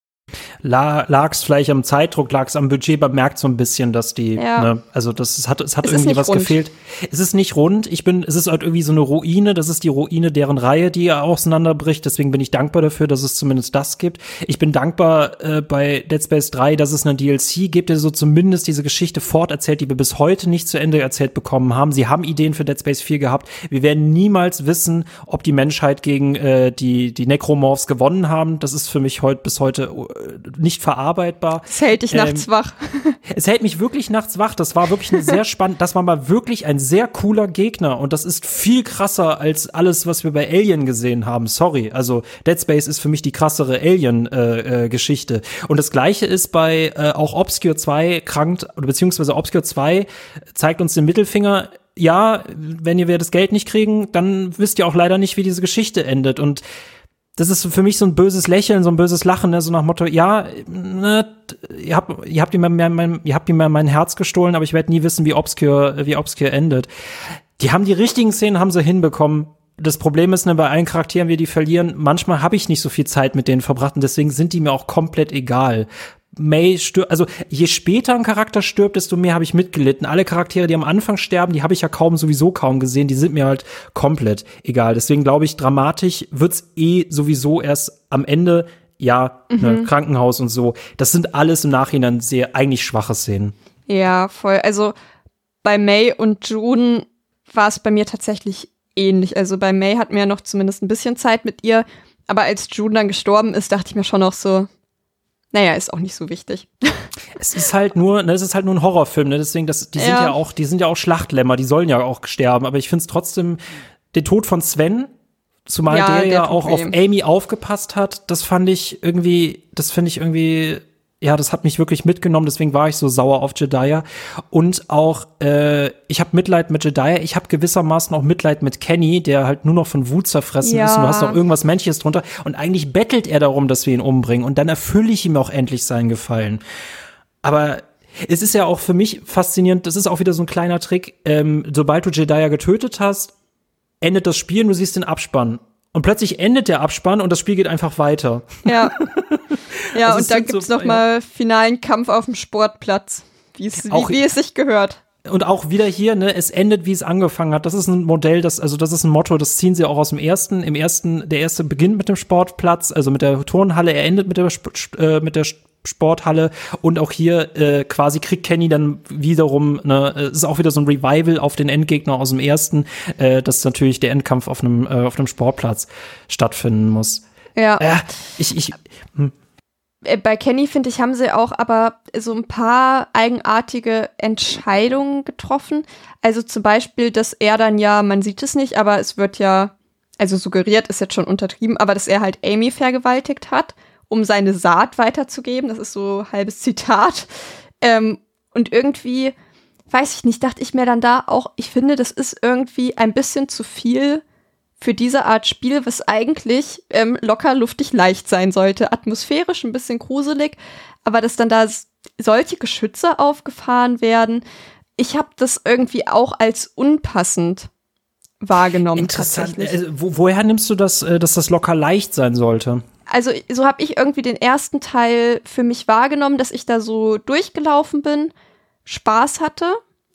Lag es vielleicht am Zeitdruck, lag es am Budget, man merkt so ein bisschen, dass die, ja. ne, also das es hat, es hat es irgendwie was rund. gefehlt. Es ist nicht rund. Ich bin, es ist halt irgendwie so eine Ruine. Das ist die Ruine deren Reihe, die auseinanderbricht. Deswegen bin ich dankbar dafür, dass es zumindest das gibt. Ich bin dankbar äh, bei Dead Space drei, dass es eine D L C gibt, der so zumindest diese Geschichte forterzählt, die wir bis heute nicht zu Ende erzählt bekommen haben. Sie haben Ideen für Dead Space vier gehabt. Wir werden niemals wissen, ob die Menschheit gegen äh, die die Necromorphs gewonnen haben. Das ist für mich heute bis heute äh, nicht verarbeitbar. Es hält dich ähm, nachts wach. Es hält mich wirklich nachts wach. Das war wirklich eine sehr spannend, das war mal wirklich ein sehr cooler Gegner und das ist viel krasser als alles, was wir bei Alien gesehen haben. Sorry, also Dead Space ist für mich die krassere Alien-Geschichte. Äh, äh, und das Gleiche ist bei äh, auch Obscure zwei krankt, oder beziehungsweise Obscure zwei zeigt uns den Mittelfinger. Ja, wenn ihr das Geld nicht kriegen, dann wisst ihr auch leider nicht, wie diese Geschichte endet und das ist für mich so ein böses Lächeln, so ein böses Lachen, ne? So nach Motto, ja, ne, ihr habt, ihr habt ihm mein, mein, ihr habt ihm mein Herz gestohlen, aber ich werde nie wissen, wie Obscure, wie Obscure endet. Die haben die richtigen Szenen, haben sie hinbekommen. Das Problem ist, ne, bei allen Charakteren, wir die verlieren, manchmal habe ich nicht so viel Zeit mit denen verbracht und deswegen sind die mir auch komplett egal. May stirbt, also je später ein Charakter stirbt, desto mehr habe ich mitgelitten. Alle Charaktere, die am Anfang sterben, die habe ich ja kaum sowieso kaum gesehen, die sind mir halt komplett egal. Deswegen glaube ich, dramatisch wird's eh sowieso erst am Ende, ja, mhm. ne, Krankenhaus und so. Das sind alles im Nachhinein sehr eigentlich schwache Szenen. Ja, voll. Also bei May und June war es bei mir tatsächlich ähnlich. Also bei May hatten wir ja noch zumindest ein bisschen Zeit mit ihr, aber als June dann gestorben ist, dachte ich mir schon noch so, naja, ist auch nicht so wichtig. Es ist halt nur, ne, es ist halt nur ein Horrorfilm, ne? Deswegen, das, die sind ja. ja auch, die sind ja auch Schlachtlämmer, die sollen ja auch sterben. Aber ich finde es trotzdem, den Tod von Sven, zumal ja, der, der ja auch auf Amy aufgepasst hat, das fand ich irgendwie, das finde ich irgendwie, ja, das hat mich wirklich mitgenommen. Deswegen war ich so sauer auf Jedediah. Und auch, äh, ich habe Mitleid mit Jedediah. Ich habe gewissermaßen auch Mitleid mit Kenny, der halt nur noch von Wut zerfressen ja. ist. Und du hast noch irgendwas Menschliches drunter. Und eigentlich bettelt er darum, dass wir ihn umbringen. Und dann erfülle ich ihm auch endlich seinen Gefallen. Aber es ist ja auch für mich faszinierend. Das ist auch wieder so ein kleiner Trick. Ähm, sobald du Jedediah getötet hast, endet das Spiel und du siehst den Abspann. Und plötzlich endet der Abspann und das Spiel geht einfach weiter. Ja. Ja, also und da gibt's so, noch mal finalen Kampf auf dem Sportplatz, wie es, wie, wie es sich gehört. Und auch wieder hier, ne, es endet, wie es angefangen hat. Das ist ein Modell, das, also das ist ein Motto, das ziehen sie auch aus dem ersten. Im ersten, der erste beginnt mit dem Sportplatz, also mit der Turnhalle, er endet mit der, äh, mit der Sporthalle und auch hier äh, quasi kriegt Kenny dann wiederum, ne, es ist auch wieder so ein Revival auf den Endgegner aus dem ersten, äh, dass natürlich der Endkampf auf einem äh, auf einem Sportplatz stattfinden muss. Ja. Äh, ich, ich, hm. Bei Kenny, finde ich, haben sie auch aber so ein paar eigenartige Entscheidungen getroffen. Also zum Beispiel, dass er dann ja, man sieht es nicht, aber es wird ja, also suggeriert, ist jetzt schon untertrieben, aber dass er halt Amy vergewaltigt hat, um seine Saat weiterzugeben. Das ist so ein halbes Zitat. Ähm, und irgendwie, weiß ich nicht, dachte ich mir dann da auch, ich finde, das ist irgendwie ein bisschen zu viel für diese Art Spiel, was eigentlich ähm, locker, luftig, leicht sein sollte. Atmosphärisch ein bisschen gruselig, aber dass dann da s- solche Geschütze aufgefahren werden, ich habe das irgendwie auch als unpassend wahrgenommen. Interessant. Also, wo, woher nimmst du das, äh, dass das locker leicht sein sollte? Also so habe ich irgendwie den ersten Teil für mich wahrgenommen, dass ich da so durchgelaufen bin, Spaß hatte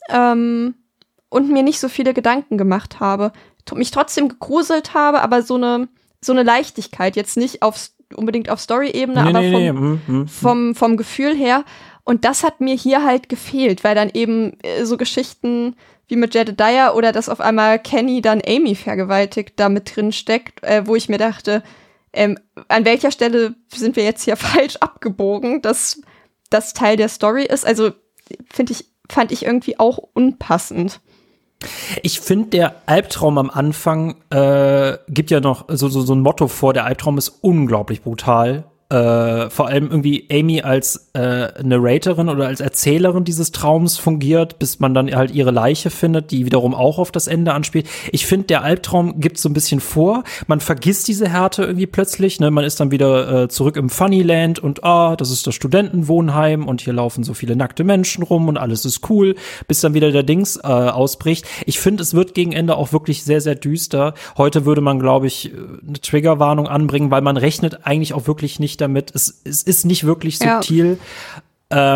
ähm, und mir nicht so viele Gedanken gemacht habe. Mich trotzdem gegruselt habe, aber so eine so eine Leichtigkeit, jetzt nicht auf, unbedingt auf Story-Ebene, nee, aber nee, vom, nee. Mm, mm, vom, vom Gefühl her. Und das hat mir hier halt gefehlt, weil dann eben äh, so Geschichten wie mit Jedediah oder dass auf einmal Kenny dann Amy vergewaltigt da mit drin steckt, äh, wo ich mir dachte, ähm, an welcher Stelle sind wir jetzt hier falsch abgebogen, dass das Teil der Story ist. Also finde ich, fand ich irgendwie auch unpassend. Ich finde, der Albtraum am Anfang äh, gibt ja noch so, so, so ein Motto vor. Der Albtraum ist unglaublich brutal. Äh, vor allem irgendwie Amy als äh, Narratorin oder als Erzählerin dieses Traums fungiert, bis man dann halt ihre Leiche findet, die wiederum auch auf das Ende anspielt. Ich finde, der Albtraum gibt so ein bisschen vor. Man vergisst diese Härte irgendwie plötzlich. Ne? Man ist dann wieder äh, zurück im Funnyland und ah, das ist das Studentenwohnheim und hier laufen so viele nackte Menschen rum und alles ist cool, bis dann wieder der Dings äh, ausbricht. Ich finde, es wird gegen Ende auch wirklich sehr, sehr düster. Heute würde man, glaube ich, eine Triggerwarnung anbringen, weil man rechnet eigentlich auch wirklich nicht damit. Es, es ist nicht wirklich subtil. Ja.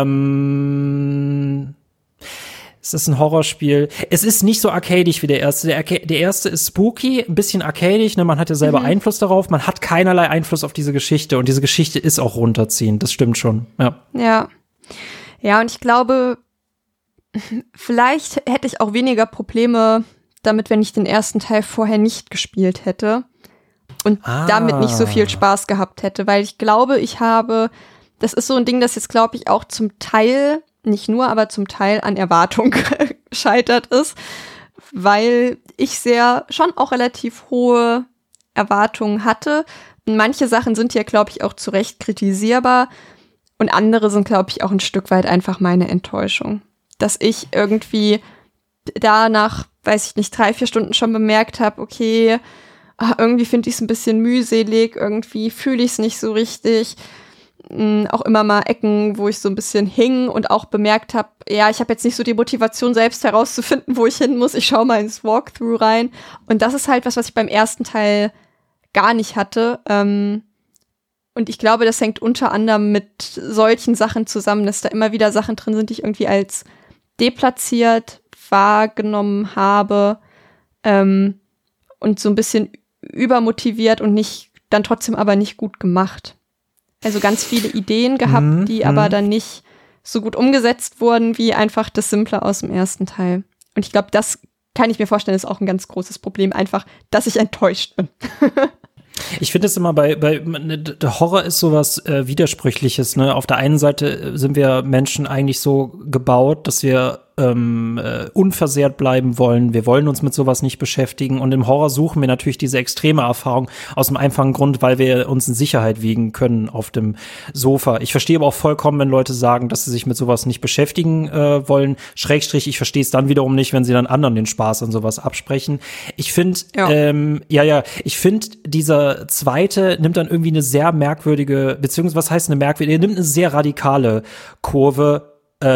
Ähm, es ist ein Horrorspiel. Es ist nicht so arcadisch wie der erste. Der, Arca- der erste ist spooky, ein bisschen arcadisch. Ne? Man hat ja selber mhm. Einfluss darauf. Man hat keinerlei Einfluss auf diese Geschichte. Und diese Geschichte ist auch runterziehend. Das stimmt schon. Ja. Ja. Ja, und ich glaube, vielleicht hätte ich auch weniger Probleme damit, wenn ich den ersten Teil vorher nicht gespielt hätte. Und ah. damit nicht so viel Spaß gehabt hätte, weil ich glaube, ich habe, das ist so ein Ding, das jetzt, glaube ich, auch zum Teil, nicht nur, aber zum Teil an Erwartung gescheitert ist, weil ich sehr, schon auch relativ hohe Erwartungen hatte. Und manche Sachen sind ja, glaube ich, auch zu Recht kritisierbar und andere sind, glaube ich, auch ein Stück weit einfach meine Enttäuschung. Dass ich irgendwie da nach, weiß ich nicht, drei, vier Stunden schon bemerkt habe, okay, Ah, irgendwie finde ich es ein bisschen mühselig, irgendwie fühle ich es nicht so richtig. Mhm, auch immer mal Ecken, wo ich so ein bisschen hing und auch bemerkt habe, ja, ich habe jetzt nicht so die Motivation, selbst herauszufinden, wo ich hin muss. Ich schaue mal ins Walkthrough rein. Und das ist halt was, was ich beim ersten Teil gar nicht hatte. Ähm, Und ich glaube, das hängt unter anderem mit solchen Sachen zusammen, dass da immer wieder Sachen drin sind, die ich irgendwie als deplatziert wahrgenommen habe ähm, und so ein bisschen übermotiviert und nicht, dann trotzdem aber nicht gut gemacht. Also ganz viele Ideen gehabt, mm, die mm. aber dann nicht so gut umgesetzt wurden, wie einfach das Simple aus dem ersten Teil. Und ich glaube, das kann ich mir vorstellen, ist auch ein ganz großes Problem, einfach, dass ich enttäuscht bin. Ich finde es immer bei, bei der Horror ist sowas äh, Widersprüchliches, ne? Auf der einen Seite sind wir Menschen eigentlich so gebaut, dass wir ähm, äh, unversehrt bleiben wollen. Wir wollen uns mit sowas nicht beschäftigen. Und im Horror suchen wir natürlich diese extreme Erfahrung aus dem einfachen Grund, weil wir uns in Sicherheit wiegen können auf dem Sofa. Ich verstehe aber auch vollkommen, wenn Leute sagen, dass sie sich mit sowas nicht beschäftigen äh, wollen. Schrägstrich, ich verstehe es dann wiederum nicht, wenn sie dann anderen den Spaß an sowas absprechen. Ich finde, ja. Ähm, ja, ja, ich finde, dieser zweite nimmt dann irgendwie eine sehr merkwürdige, beziehungsweise was heißt eine merkwürdige, er nimmt eine sehr radikale Kurve,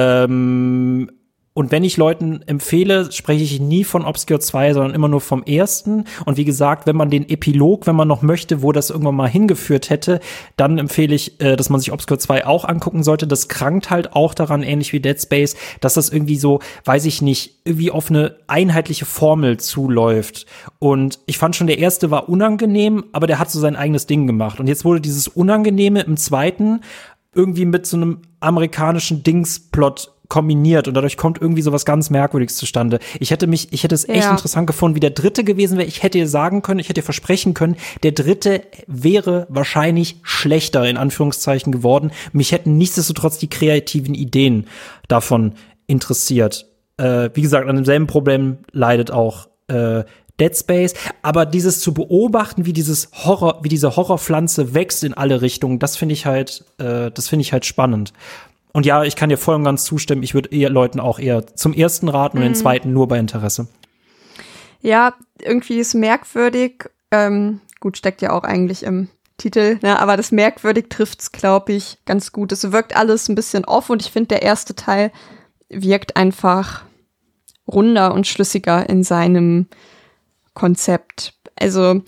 ähm, und wenn ich Leuten empfehle, spreche ich nie von Obscure zwei, sondern immer nur vom ersten. Und wie gesagt, wenn man den Epilog, wenn man noch möchte, wo das irgendwann mal hingeführt hätte, dann empfehle ich, äh, dass man sich Obscure zwei auch angucken sollte. Das krankt halt auch daran, ähnlich wie Dead Space, dass das irgendwie so, weiß ich nicht, irgendwie auf eine einheitliche Formel zuläuft. Und ich fand schon, der erste war unangenehm, aber der hat so sein eigenes Ding gemacht. Und jetzt wurde dieses Unangenehme im zweiten irgendwie mit so einem amerikanischen Dingsplot kombiniert und dadurch kommt irgendwie sowas ganz Merkwürdiges zustande. Ich hätte mich, ich hätte es echt ja. interessant gefunden, wie der dritte gewesen wäre. Ich hätte dir sagen können, ich hätte dir versprechen können, der dritte wäre wahrscheinlich schlechter, in Anführungszeichen, geworden. Mich hätten nichtsdestotrotz die kreativen Ideen davon interessiert. Äh, wie gesagt, an demselben Problem leidet auch äh, Dead Space, aber dieses zu beobachten, wie dieses Horror, wie diese Horrorpflanze wächst in alle Richtungen, das finde ich halt, äh, das finde ich halt spannend. Und ja, ich kann dir voll und ganz zustimmen. Ich würde eher Leuten auch eher zum ersten raten und mhm. den zweiten nur bei Interesse. Ja, irgendwie ist merkwürdig. Ähm, gut, steckt ja auch eigentlich im Titel, ne? Aber das merkwürdig trifft's, glaube ich, ganz gut. Es wirkt alles ein bisschen off und ich finde, der erste Teil wirkt einfach runder und schlüssiger in seinem Konzept. Also,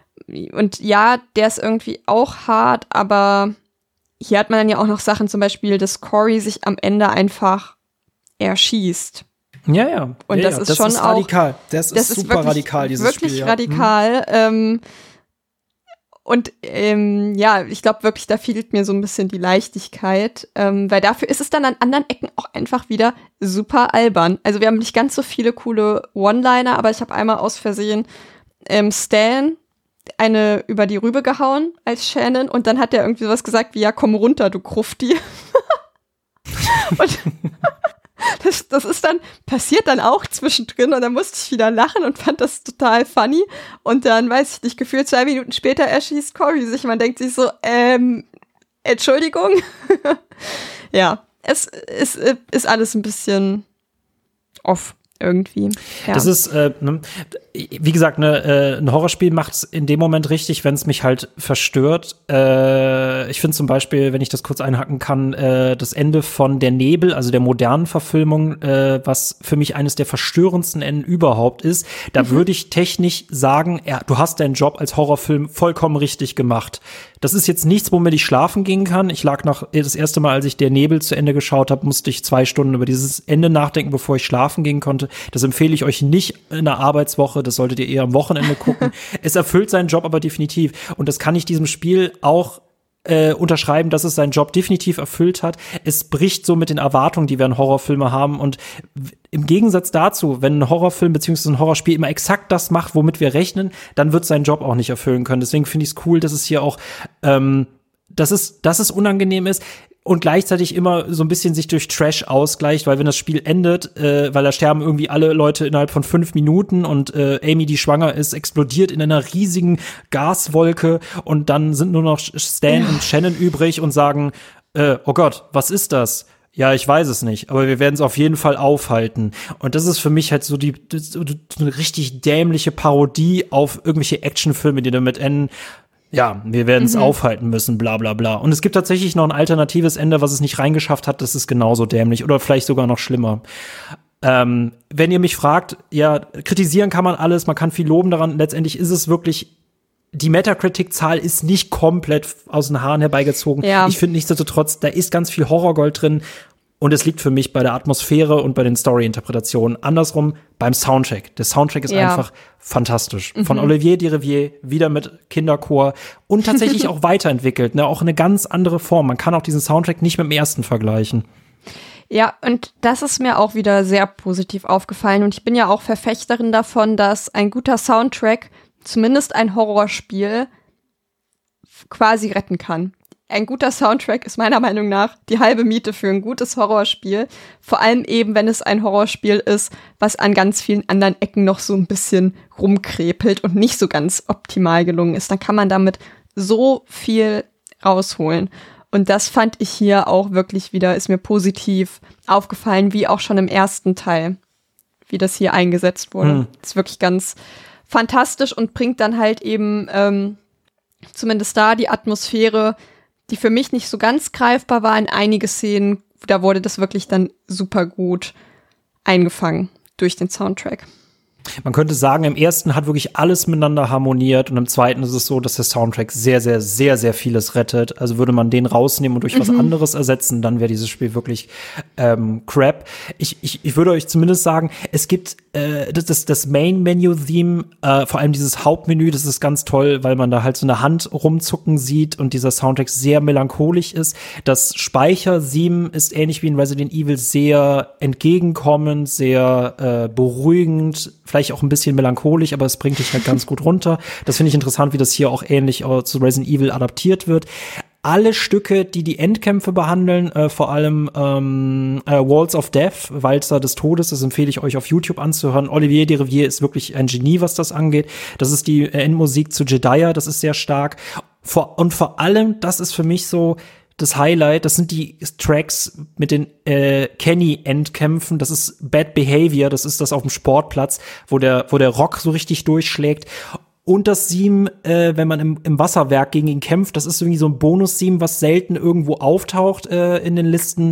und ja, der ist irgendwie auch hart, aber hier hat man dann ja auch noch Sachen, zum Beispiel, dass Corey sich am Ende einfach erschießt. Ja, ja. Und ja, das ja. ist das schon ist auch radikal. Das, das ist super wirklich, radikal, dieses wirklich Spiel. Wirklich ja. radikal. Ähm, und ähm, ja, ich glaube wirklich, da fehlt mir so ein bisschen die Leichtigkeit, ähm, weil dafür ist es dann an anderen Ecken auch einfach wieder super albern. Also wir haben nicht ganz so viele coole One-Liner, aber ich habe einmal aus Versehen ähm, Stan eine über die Rübe gehauen als Shannon und dann hat er irgendwie sowas gesagt wie, ja, komm runter, du Krufti. Und das, das ist dann, passiert dann auch zwischendrin und dann musste ich wieder lachen und fand das total funny und dann, weiß ich nicht, gefühlt zwei Minuten später erschießt Corey sich, man denkt sich so, ähm, Entschuldigung. Ja, es, es ist alles ein bisschen off. Irgendwie. Ja. Das ist, äh, ne, wie gesagt, ne, äh, ein Horrorspiel macht es in dem Moment richtig, wenn es mich halt verstört. Äh, ich finde zum Beispiel, wenn ich das kurz einhacken kann, äh, das Ende von Der Nebel, also der modernen Verfilmung, äh, was für mich eines der verstörendsten Enden überhaupt ist, da mhm. würde ich technisch sagen, ja, du hast deinen Job als Horrorfilm vollkommen richtig gemacht. Das ist jetzt nichts, womit ich schlafen gehen kann. Ich lag nach, das erste Mal, als ich Der Nebel zu Ende geschaut habe, musste ich zwei Stunden über dieses Ende nachdenken, bevor ich schlafen gehen konnte. Das empfehle ich euch nicht in einer Arbeitswoche, das solltet ihr eher am Wochenende gucken. Es erfüllt seinen Job aber definitiv. Und das kann ich diesem Spiel auch äh, unterschreiben, dass es seinen Job definitiv erfüllt hat. Es bricht so mit den Erwartungen, die wir an Horrorfilme haben. Und im Gegensatz dazu, wenn ein Horrorfilm bzw. ein Horrorspiel immer exakt das macht, womit wir rechnen, dann wird seinen Job auch nicht erfüllen können. Deswegen finde ich es cool, dass es hier auch, ähm, dass es, dass es unangenehm ist. Und gleichzeitig immer so ein bisschen sich durch Trash ausgleicht, weil wenn das Spiel endet, äh, weil da sterben irgendwie alle Leute innerhalb von fünf Minuten und äh, Amy, die schwanger ist, explodiert in einer riesigen Gaswolke und dann sind nur noch Stan und Shannon übrig und sagen, äh, oh Gott, was ist das? Ja, ich weiß es nicht, aber wir werden es auf jeden Fall aufhalten. Und das ist für mich halt so die so eine richtig dämliche Parodie auf irgendwelche Actionfilme, die damit enden. Ja, wir werden es mhm. aufhalten müssen, bla bla bla. Und es gibt tatsächlich noch ein alternatives Ende, was es nicht reingeschafft hat, das ist genauso dämlich oder vielleicht sogar noch schlimmer. Ähm, wenn ihr mich fragt, ja, kritisieren kann man alles, man kann viel loben daran, letztendlich ist es wirklich die Metacritic-Zahl ist nicht komplett aus den Haaren herbeigezogen. Ja. Ich finde nichtsdestotrotz, da ist ganz viel Horrorgold drin. Und es liegt für mich bei der Atmosphäre und bei den Story-Interpretationen. Andersrum beim Soundtrack. Der Soundtrack ist ja. einfach fantastisch. Mhm. Von Olivier Derivière, wieder mit Kinderchor und tatsächlich auch weiterentwickelt. Ne? Auch eine ganz andere Form. Man kann auch diesen Soundtrack nicht mit dem ersten vergleichen. Ja, und das ist mir auch wieder sehr positiv aufgefallen. Und ich bin ja auch Verfechterin davon, dass ein guter Soundtrack zumindest ein Horrorspiel quasi retten kann. Ein guter Soundtrack ist meiner Meinung nach die halbe Miete für ein gutes Horrorspiel. Vor allem eben, wenn es ein Horrorspiel ist, was an ganz vielen anderen Ecken noch so ein bisschen rumkrepelt und nicht so ganz optimal gelungen ist. Dann kann man damit so viel rausholen. Und das fand ich hier auch wirklich wieder, ist mir positiv aufgefallen, wie auch schon im ersten Teil, wie das hier eingesetzt wurde. Hm. Ist wirklich ganz fantastisch und bringt dann halt eben ähm, zumindest da die Atmosphäre, die für mich nicht so ganz greifbar war in einige Szenen, da wurde das wirklich dann super gut eingefangen durch den Soundtrack. Man könnte sagen, im ersten hat wirklich alles miteinander harmoniert und im zweiten ist es so, dass der Soundtrack sehr, sehr, sehr, sehr vieles rettet. Also würde man den rausnehmen und durch mhm. was anderes ersetzen, dann wäre dieses Spiel wirklich ähm, crap. Ich, ich, ich würde euch zumindest sagen, es gibt äh, das, das, das Main-Menu-Theme, äh, vor allem dieses Hauptmenü, das ist ganz toll, weil man da halt so eine Hand rumzucken sieht und dieser Soundtrack sehr melancholisch ist. Das Speicher-Theme ist ähnlich wie in Resident Evil sehr entgegenkommend, sehr äh, beruhigend, vielleicht auch ein bisschen melancholisch, aber es bringt dich halt ganz gut runter. Das finde ich interessant, wie das hier auch ähnlich äh, zu Resident Evil adaptiert wird. Alle Stücke, die die Endkämpfe behandeln, äh, vor allem ähm, äh, Walls of Death, Walzer des Todes, das empfehle ich euch auf YouTube anzuhören. Olivier Derivière ist wirklich ein Genie, was das angeht. Das ist die Endmusik zu Jedediah, das ist sehr stark. Vor, und vor allem, das ist für mich so das Highlight, das sind die Tracks mit den äh, Kenny-Endkämpfen, das ist Bad Behavior, das ist das auf dem Sportplatz, wo der, wo der Rock so richtig durchschlägt. Und das Theme, äh, wenn man im, im Wasserwerk gegen ihn kämpft, das ist irgendwie so ein Bonus-Theme, was selten irgendwo auftaucht äh, in den Listen.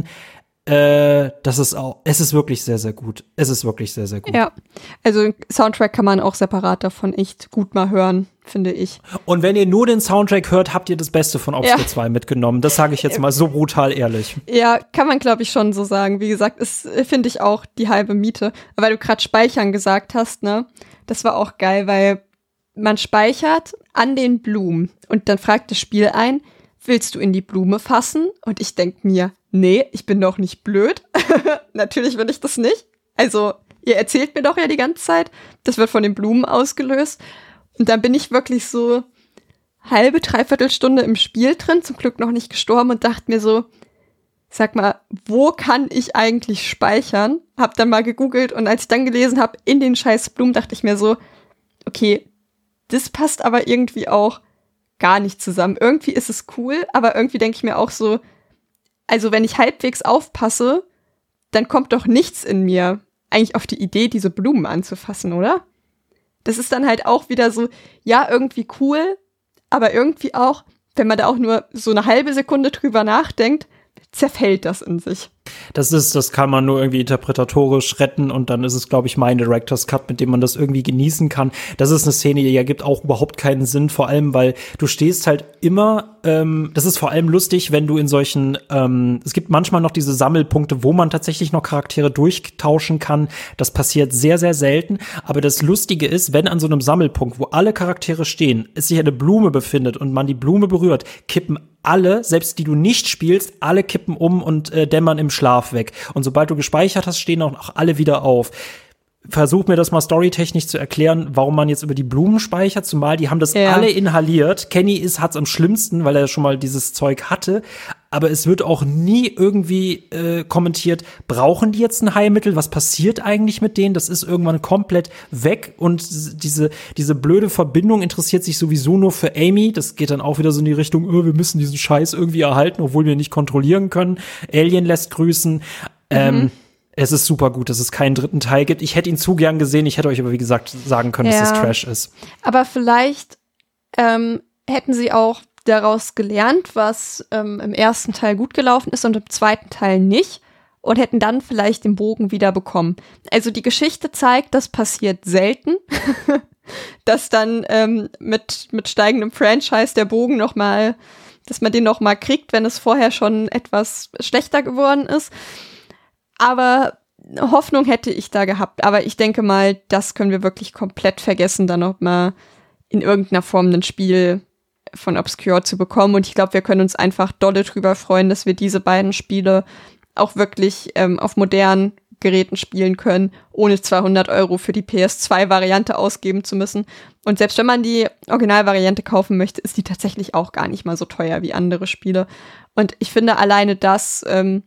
Äh, das ist auch, es ist wirklich sehr, sehr gut. Es ist wirklich sehr, sehr gut. Ja, also Soundtrack kann man auch separat davon echt gut mal hören, finde ich. Und wenn ihr nur den Soundtrack hört, habt ihr das Beste von Obscure ja. zwei mitgenommen. Das sage ich jetzt mal so brutal ehrlich. Ja, kann man, glaube ich, schon so sagen. Wie gesagt, ist, finde ich, auch die halbe Miete. Weil du gerade Speichern gesagt hast, ne? Das war auch geil, weil man speichert an den Blumen und dann fragt das Spiel ein, willst du in die Blume fassen? Und ich denke mir, nee, ich bin doch nicht blöd. Natürlich will ich das nicht. Also, ihr erzählt mir doch ja die ganze Zeit, das wird von den Blumen ausgelöst. Und dann bin ich wirklich so halbe, dreiviertel Stunde im Spiel drin, zum Glück noch nicht gestorben und dachte mir so, sag mal, wo kann ich eigentlich speichern? Hab dann mal gegoogelt und als ich dann gelesen habe, in den scheiß Blumen, dachte ich mir so, okay, das passt aber irgendwie auch gar nicht zusammen. Irgendwie ist es cool, aber irgendwie denke ich mir auch so, also wenn ich halbwegs aufpasse, dann kommt doch nichts in mir eigentlich auf die Idee, diese Blumen anzufassen, oder? Das ist dann halt auch wieder so, ja, irgendwie cool, aber irgendwie auch, wenn man da auch nur so eine halbe Sekunde drüber nachdenkt, zerfällt das in sich. Das ist, das kann man nur irgendwie interpretatorisch retten und dann ist es, glaube ich, mein Director's Cut, mit dem man das irgendwie genießen kann. Das ist eine Szene, die ergibt auch überhaupt keinen Sinn, vor allem, weil du stehst halt immer, ähm, das ist vor allem lustig, wenn du in solchen, ähm, es gibt manchmal noch diese Sammelpunkte, wo man tatsächlich noch Charaktere durchtauschen kann. Das passiert sehr, sehr selten, aber das Lustige ist, wenn an so einem Sammelpunkt, wo alle Charaktere stehen, es sich eine Blume befindet und man die Blume berührt, kippen alle, selbst die du nicht spielst, alle kippen um und äh, dämmern im Schlaf weg. Und sobald du gespeichert hast, stehen auch alle wieder auf. Versuch mir das mal storytechnisch zu erklären, warum man jetzt über die Blumen speichert, zumal die haben das ja. alle inhaliert. Kenny ist hat's am schlimmsten, weil er schon mal dieses Zeug hatte. Aber es wird auch nie irgendwie äh, kommentiert, brauchen die jetzt ein Heilmittel? Was passiert eigentlich mit denen? Das ist irgendwann komplett weg. Und diese diese blöde Verbindung interessiert sich sowieso nur für Amy. Das geht dann auch wieder so in die Richtung, oh, wir müssen diesen Scheiß irgendwie erhalten, obwohl wir nicht kontrollieren können. Alien lässt grüßen. Mhm. Ähm, Es ist super gut, dass es keinen dritten Teil gibt. Ich hätte ihn zu gern gesehen. Ich hätte euch aber, wie gesagt, sagen können, ja. dass es Trash ist. Aber vielleicht ähm, hätten sie auch daraus gelernt, was ähm, im ersten Teil gut gelaufen ist und im zweiten Teil nicht. Und hätten dann vielleicht den Bogen wieder bekommen. Also die Geschichte zeigt, das passiert selten. dass dann ähm, mit, mit steigendem Franchise der Bogen noch mal, dass man den noch mal kriegt, wenn es vorher schon etwas schlechter geworden ist. Aber Hoffnung hätte ich da gehabt. Aber ich denke mal, das können wir wirklich komplett vergessen, dann noch mal in irgendeiner Form ein Spiel von Obscure zu bekommen. Und ich glaube, wir können uns einfach dolle drüber freuen, dass wir diese beiden Spiele auch wirklich ähm, auf modernen Geräten spielen können, ohne zweihundert Euro für die P S zwei Variante ausgeben zu müssen. Und selbst wenn man die Originalvariante kaufen möchte, ist die tatsächlich auch gar nicht mal so teuer wie andere Spiele. Und ich finde, alleine das ähm,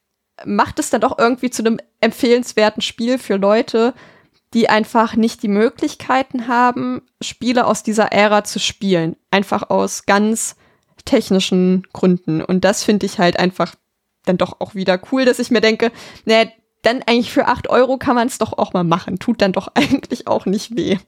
macht es dann doch irgendwie zu einem empfehlenswerten Spiel für Leute, die einfach nicht die Möglichkeiten haben, Spiele aus dieser Ära zu spielen. Einfach aus ganz technischen Gründen. Und das finde ich halt einfach dann doch auch wieder cool, dass ich mir denke, naja, dann eigentlich für acht Euro kann man es doch auch mal machen. Tut dann doch eigentlich auch nicht weh.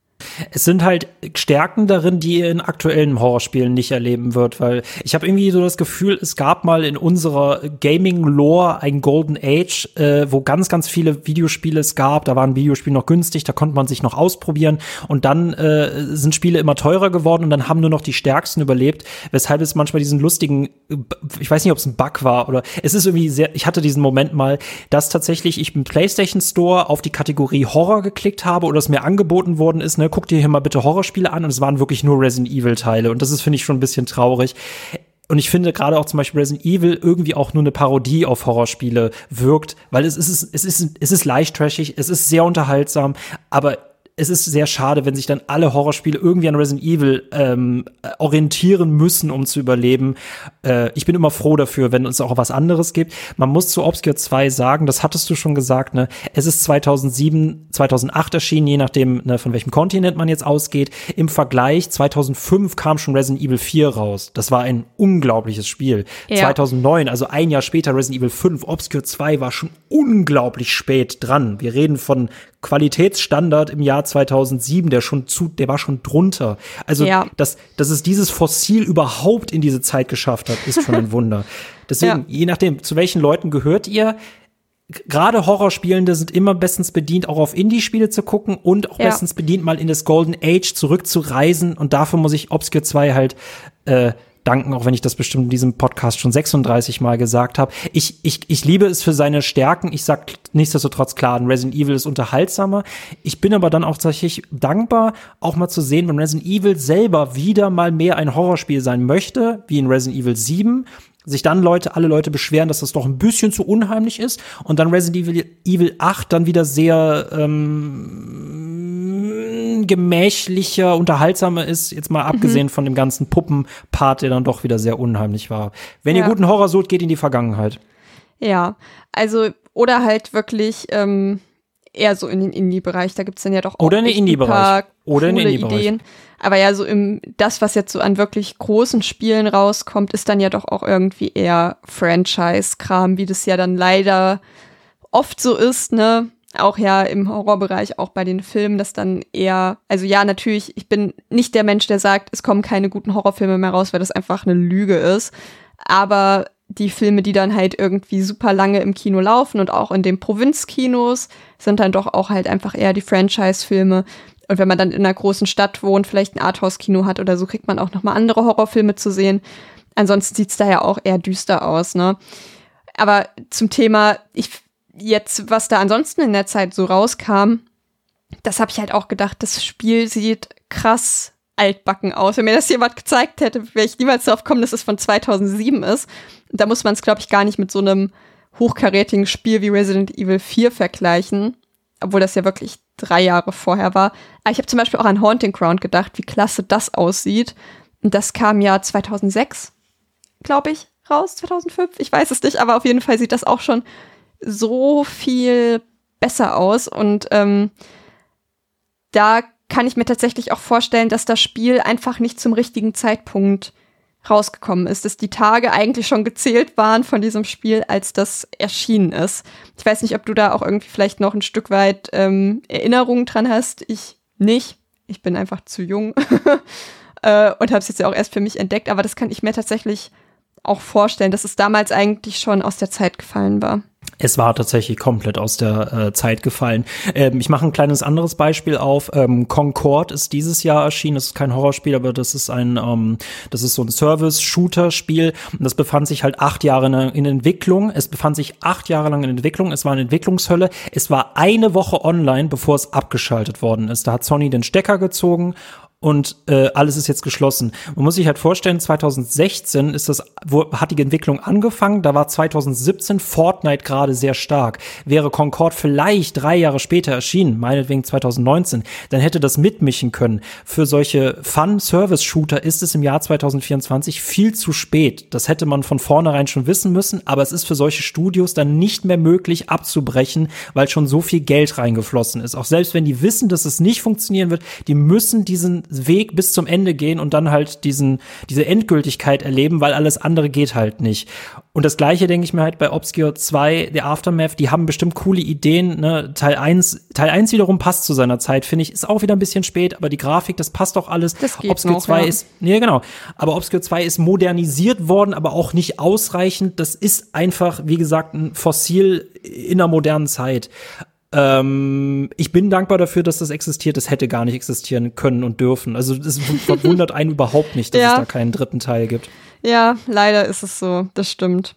Es sind halt Stärken darin, die ihr in aktuellen Horrorspielen nicht erleben wird, weil ich habe irgendwie so das Gefühl, es gab mal in unserer Gaming-Lore ein Golden Age, äh, wo ganz, ganz viele Videospiele es gab. Da waren Videospiele noch günstig, da konnte man sich noch ausprobieren und dann äh, sind Spiele immer teurer geworden und dann haben nur noch die Stärksten überlebt, weshalb es manchmal diesen lustigen, ich weiß nicht, ob es ein Bug war oder es ist irgendwie sehr, ich hatte diesen Moment mal, dass tatsächlich ich im PlayStation Store auf die Kategorie Horror geklickt habe oder es mir angeboten worden ist, ne, guck dir hier mal bitte Horrorspiele an und es waren wirklich nur Resident Evil Teile und das ist, finde ich, schon ein bisschen traurig. Und ich finde gerade auch zum Beispiel Resident Evil irgendwie auch nur eine Parodie auf Horrorspiele wirkt, weil es ist, es ist, es ist leicht trashig, es ist sehr unterhaltsam, aber es ist sehr schade, wenn sich dann alle Horrorspiele irgendwie an Resident Evil ähm, orientieren müssen, um zu überleben. Äh, ich bin immer froh dafür, wenn es auch was anderes gibt. Man muss zu Obscure zwei sagen, das hattest du schon gesagt, ne? Es ist zweitausendsieben, zweitausendacht erschienen, je nachdem, ne, von welchem Kontinent man jetzt ausgeht. Im Vergleich, zweitausendfünf kam schon Resident Evil vier raus. Das war ein unglaubliches Spiel. Ja. zweitausendneun, also ein Jahr später, Resident Evil fünf. Obscure zwei war schon unglaublich spät dran. Wir reden von Qualitätsstandard im Jahr zweitausendsieben, der schon zu, der war schon drunter. Also, ja. dass, dass es dieses Fossil überhaupt in diese Zeit geschafft hat, ist schon ein Wunder. Deswegen, ja. je nachdem, zu welchen Leuten gehört ihr? Gerade Horrorspielende sind immer bestens bedient, auch auf Indie-Spiele zu gucken und auch ja. bestens bedient, mal in das Golden Age zurückzureisen. Und dafür muss ich Obscure zwei halt äh, danken, auch wenn ich das bestimmt in diesem Podcast schon sechsunddreißig Mal gesagt habe. Ich, ich, ich liebe es für seine Stärken. Ich sag nichtsdestotrotz klar, Resident Evil ist unterhaltsamer. Ich bin aber dann auch tatsächlich dankbar, auch mal zu sehen, wenn Resident Evil selber wieder mal mehr ein Horrorspiel sein möchte, wie in Resident Evil sieben, sich dann Leute, alle Leute beschweren, dass das doch ein bisschen zu unheimlich ist und dann Resident Evil, Evil acht dann wieder sehr ähm, gemächlicher, unterhaltsamer ist, jetzt mal abgesehen mhm. von dem ganzen Puppen-Part, der dann doch wieder sehr unheimlich war. Wenn ja. ihr guten Horror sucht, geht in die Vergangenheit. Ja, also oder halt wirklich ähm, eher so in den Indie-Bereich, da gibt's dann ja doch auch oder in den Indie-Bereich. Oder in den Indie-Bereich. Ideen. Aber ja, so im das, was jetzt so an wirklich großen Spielen rauskommt, ist dann ja doch auch irgendwie eher Franchise-Kram, wie das ja dann leider oft so ist, ne? Auch ja im Horrorbereich, auch bei den Filmen, das dann eher, also ja, natürlich, ich bin nicht der Mensch, der sagt, es kommen keine guten Horrorfilme mehr raus, weil das einfach eine Lüge ist. Aber die Filme, die dann halt irgendwie super lange im Kino laufen und auch in den Provinzkinos, sind dann doch auch halt einfach eher die Franchise-Filme. Und wenn man dann in einer großen Stadt wohnt, vielleicht ein Arthouse-Kino hat oder so, kriegt man auch noch mal andere Horrorfilme zu sehen. Ansonsten sieht's da ja auch eher düster aus, ne? Aber zum Thema, ich jetzt, was da ansonsten in der Zeit so rauskam, das habe ich halt auch gedacht, das Spiel sieht krass altbacken aus. Wenn mir das jemand gezeigt hätte, wäre ich niemals darauf kommen, dass es von zweitausendsieben ist. Und da muss man es, glaube ich, gar nicht mit so einem hochkarätigen Spiel wie Resident Evil vier vergleichen, obwohl das ja wirklich drei Jahre vorher war. Aber ich habe zum Beispiel auch an Haunting Ground gedacht, wie klasse das aussieht. Und das kam ja zweitausendsechs, glaube ich, raus, zweitausendfünf. Ich weiß es nicht, aber auf jeden Fall sieht das auch schon so viel besser aus. Und ähm, da kann ich mir tatsächlich auch vorstellen, dass das Spiel einfach nicht zum richtigen Zeitpunkt rausgekommen ist, dass die Tage eigentlich schon gezählt waren von diesem Spiel, als das erschienen ist. Ich weiß nicht, ob du da auch irgendwie vielleicht noch ein Stück weit ähm, Erinnerungen dran hast. Ich nicht. Ich bin einfach zu jung äh, und habe es jetzt ja auch erst für mich entdeckt. Aber das kann ich mir tatsächlich auch vorstellen, dass es damals eigentlich schon aus der Zeit gefallen war. Es war tatsächlich komplett aus der äh, Zeit gefallen. Ähm, ich mache ein kleines anderes Beispiel auf. Ähm, Concord ist dieses Jahr erschienen. Das ist kein Horrorspiel, aber das ist ein, ähm, das ist so ein Service-Shooter-Spiel. Und das befand sich halt acht Jahre in, in Entwicklung. Es befand sich acht Jahre lang in Entwicklung. Es war eine Entwicklungshölle. Es war eine Woche online, bevor es abgeschaltet worden ist. Da hat Sony den Stecker gezogen. Und äh, alles ist jetzt geschlossen. Man muss sich halt vorstellen, zwanzig sechzehn ist das, wo hat die Entwicklung angefangen. Da war zwanzig siebzehn Fortnite gerade sehr stark. Wäre Concord vielleicht drei Jahre später erschienen, meinetwegen zwanzig neunzehn, dann hätte das mitmischen können. Für solche Fun-Service-Shooter ist es im Jahr zwanzig vierundzwanzig viel zu spät. Das hätte man von vornherein schon wissen müssen, aber es ist für solche Studios dann nicht mehr möglich abzubrechen, weil schon so viel Geld reingeflossen ist. Auch selbst wenn die wissen, dass es nicht funktionieren wird, die müssen diesen Weg bis zum Ende gehen und dann halt diesen diese Endgültigkeit erleben, weil alles andere geht halt nicht. Und das Gleiche denke ich mir halt bei Obscure zwei, The Aftermath, die haben bestimmt coole Ideen, ne? Teil eins, Teil eins wiederum passt zu seiner Zeit, finde ich, ist auch wieder ein bisschen spät, aber die Grafik, das passt doch alles. Das geht Obscure noch, zwei ja. ist, nee, genau, aber Obscure zwei ist modernisiert worden, aber auch nicht ausreichend. Das ist einfach, wie gesagt, ein Fossil in einer modernen Zeit. Ähm, ich bin dankbar dafür, dass das existiert. Das hätte gar nicht existieren können und dürfen. Also es verwundert einen überhaupt nicht, dass ja. es da keinen dritten Teil gibt. Ja, leider ist es so. Das stimmt.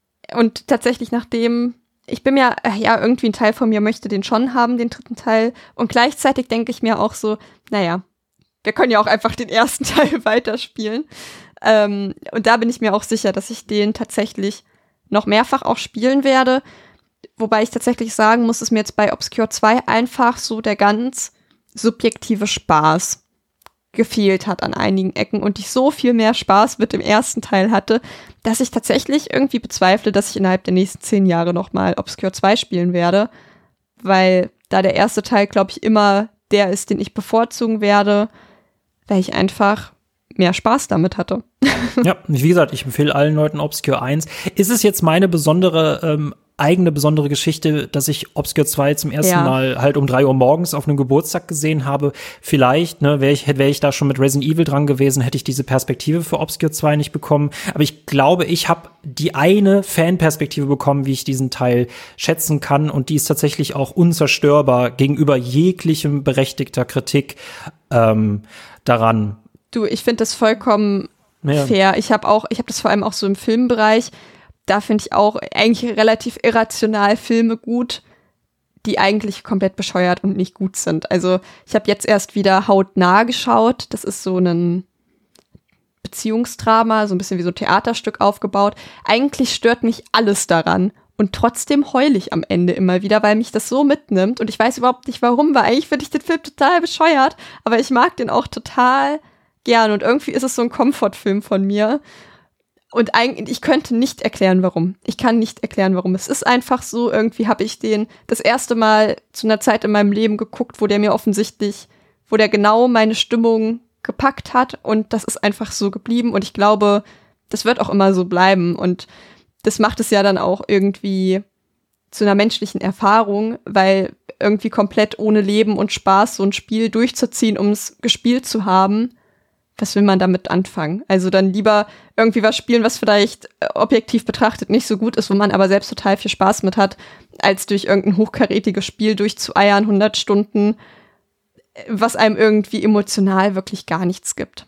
Und tatsächlich nachdem, ich bin ja, ja, irgendwie ein Teil von mir möchte den schon haben, den dritten Teil. Und gleichzeitig denke ich mir auch so, naja, wir können ja auch einfach den ersten Teil weiterspielen. Ähm, und da bin ich mir auch sicher, dass ich den tatsächlich noch mehrfach auch spielen werde. Wobei ich tatsächlich sagen muss, dass mir jetzt bei Obscure zwei einfach so der ganz subjektive Spaß gefehlt hat an einigen Ecken und ich so viel mehr Spaß mit dem ersten Teil hatte, dass ich tatsächlich irgendwie bezweifle, dass ich innerhalb der nächsten zehn Jahre nochmal Obscure zwei spielen werde, weil da der erste Teil, glaube ich, immer der ist, den ich bevorzugen werde, weil ich einfach mehr Spaß damit hatte. Ja, wie gesagt, ich empfehle allen Leuten Obscure eins. Ist es jetzt meine besondere ähm, eigene besondere Geschichte, dass ich Obscure zwei zum ersten ja. Mal halt um drei Uhr morgens auf einem Geburtstag gesehen habe? Vielleicht, ne, wäre ich, wäre ich da schon mit Resident Evil dran gewesen, hätte ich diese Perspektive für Obscure zwei nicht bekommen. Aber ich glaube, ich habe die eine Fanperspektive bekommen, wie ich diesen Teil schätzen kann. Und die ist tatsächlich auch unzerstörbar gegenüber jeglichem berechtigter Kritik ähm, daran. Du, ich finde das vollkommen ja. fair. Ich habe auch, ich habe das vor allem auch so im Filmbereich. Da finde ich auch eigentlich relativ irrational Filme gut, die eigentlich komplett bescheuert und nicht gut sind. Also ich habe jetzt erst wieder Hautnah geschaut. Das ist so ein Beziehungsdrama, so ein bisschen wie so ein Theaterstück aufgebaut. Eigentlich stört mich alles daran. Und trotzdem heule ich am Ende immer wieder, weil mich das so mitnimmt. Und ich weiß überhaupt nicht warum, weil eigentlich finde ich den Film total bescheuert. Aber ich mag den auch total gern. Und irgendwie ist es so ein Comfort-Film von mir. Und eigentlich, ich könnte nicht erklären, warum. Ich kann nicht erklären, warum. Es ist einfach so, irgendwie habe ich den das erste Mal zu einer Zeit in meinem Leben geguckt, wo der mir offensichtlich, wo der genau meine Stimmung gepackt hat. Und das ist einfach so geblieben. Und ich glaube, das wird auch immer so bleiben. Und das macht es ja dann auch irgendwie zu einer menschlichen Erfahrung, weil irgendwie komplett ohne Leben und Spaß so ein Spiel durchzuziehen, um es gespielt zu haben, was will man damit anfangen? Also dann lieber irgendwie was spielen, was vielleicht äh, objektiv betrachtet nicht so gut ist, wo man aber selbst total viel Spaß mit hat, als durch irgendein hochkarätiges Spiel durchzueiern, hundert Stunden, was einem irgendwie emotional wirklich gar nichts gibt.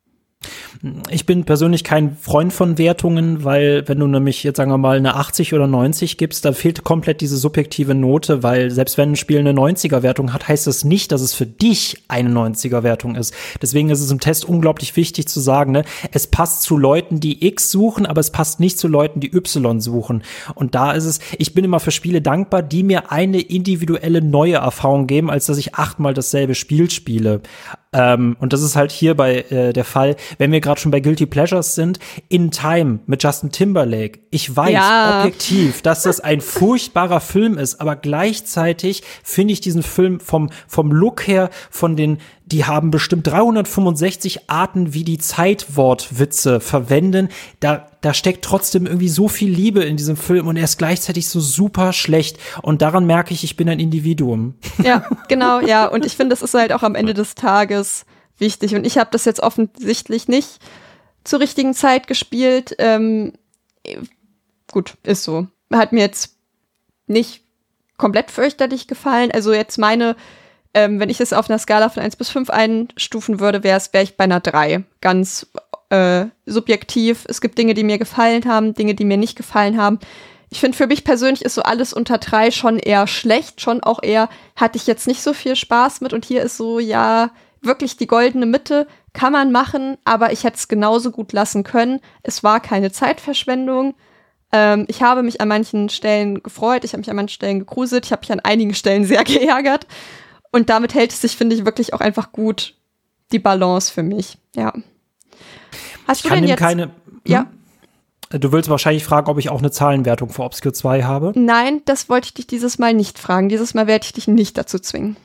Ich bin persönlich kein Freund von Wertungen, weil wenn du nämlich jetzt sagen wir mal eine achtzig oder neunzig gibst, da fehlt komplett diese subjektive Note, weil selbst wenn ein Spiel eine neunziger-Wertung hat, heißt das nicht, dass es für dich eine neunziger-Wertung ist. Deswegen ist es im Test unglaublich wichtig zu sagen, ne, es passt zu Leuten, die X suchen, aber es passt nicht zu Leuten, die Y suchen. Und da ist es, ich bin immer für Spiele dankbar, die mir eine individuelle neue Erfahrung geben, als dass ich achtmal dasselbe Spiel spiele. Ähm, und das ist halt hier bei äh, der Fall, wenn wir gerade schon bei Guilty Pleasures sind, In Time mit Justin Timberlake. Ich weiß ja. objektiv, dass das ein furchtbarer Film ist, aber gleichzeitig finde ich diesen Film vom vom Look her, von den, die haben bestimmt dreihundertfünfundsechzig Arten, wie die Zeitwortwitze verwenden. Da da steckt trotzdem irgendwie so viel Liebe in diesem Film und er ist gleichzeitig so super schlecht. Und daran merke ich, ich bin ein Individuum. Ja, genau, ja. Und ich finde, das ist halt auch am Ende des Tages wichtig. Und ich habe das jetzt offensichtlich nicht zur richtigen Zeit gespielt. Ähm, gut, ist so. Hat mir jetzt nicht komplett fürchterlich gefallen. Also jetzt meine, ähm, wenn ich es auf einer Skala von eins bis fünf einstufen würde, wäre wäre ich bei einer drei. Ganz äh, subjektiv. Es gibt Dinge, die mir gefallen haben, Dinge, die mir nicht gefallen haben. Ich finde, für mich persönlich ist so alles unter drei schon eher schlecht, schon auch eher, hatte ich jetzt nicht so viel Spaß mit. Und hier ist so, ja, wirklich die goldene Mitte, kann man machen, aber ich hätte es genauso gut lassen können. Es war keine Zeitverschwendung. Ähm, ich habe mich an manchen Stellen gefreut, ich habe mich an manchen Stellen gegruselt, ich habe mich an einigen Stellen sehr geärgert. Und damit hält es sich, finde ich, wirklich auch einfach gut, die Balance für mich, ja. Hast ich du denn jetzt keine, hm? Ja. Du willst wahrscheinlich fragen, ob ich auch eine Zahlenwertung für Obscure zwei habe? Nein, das wollte ich dich dieses Mal nicht fragen. Dieses Mal werde ich dich nicht dazu zwingen.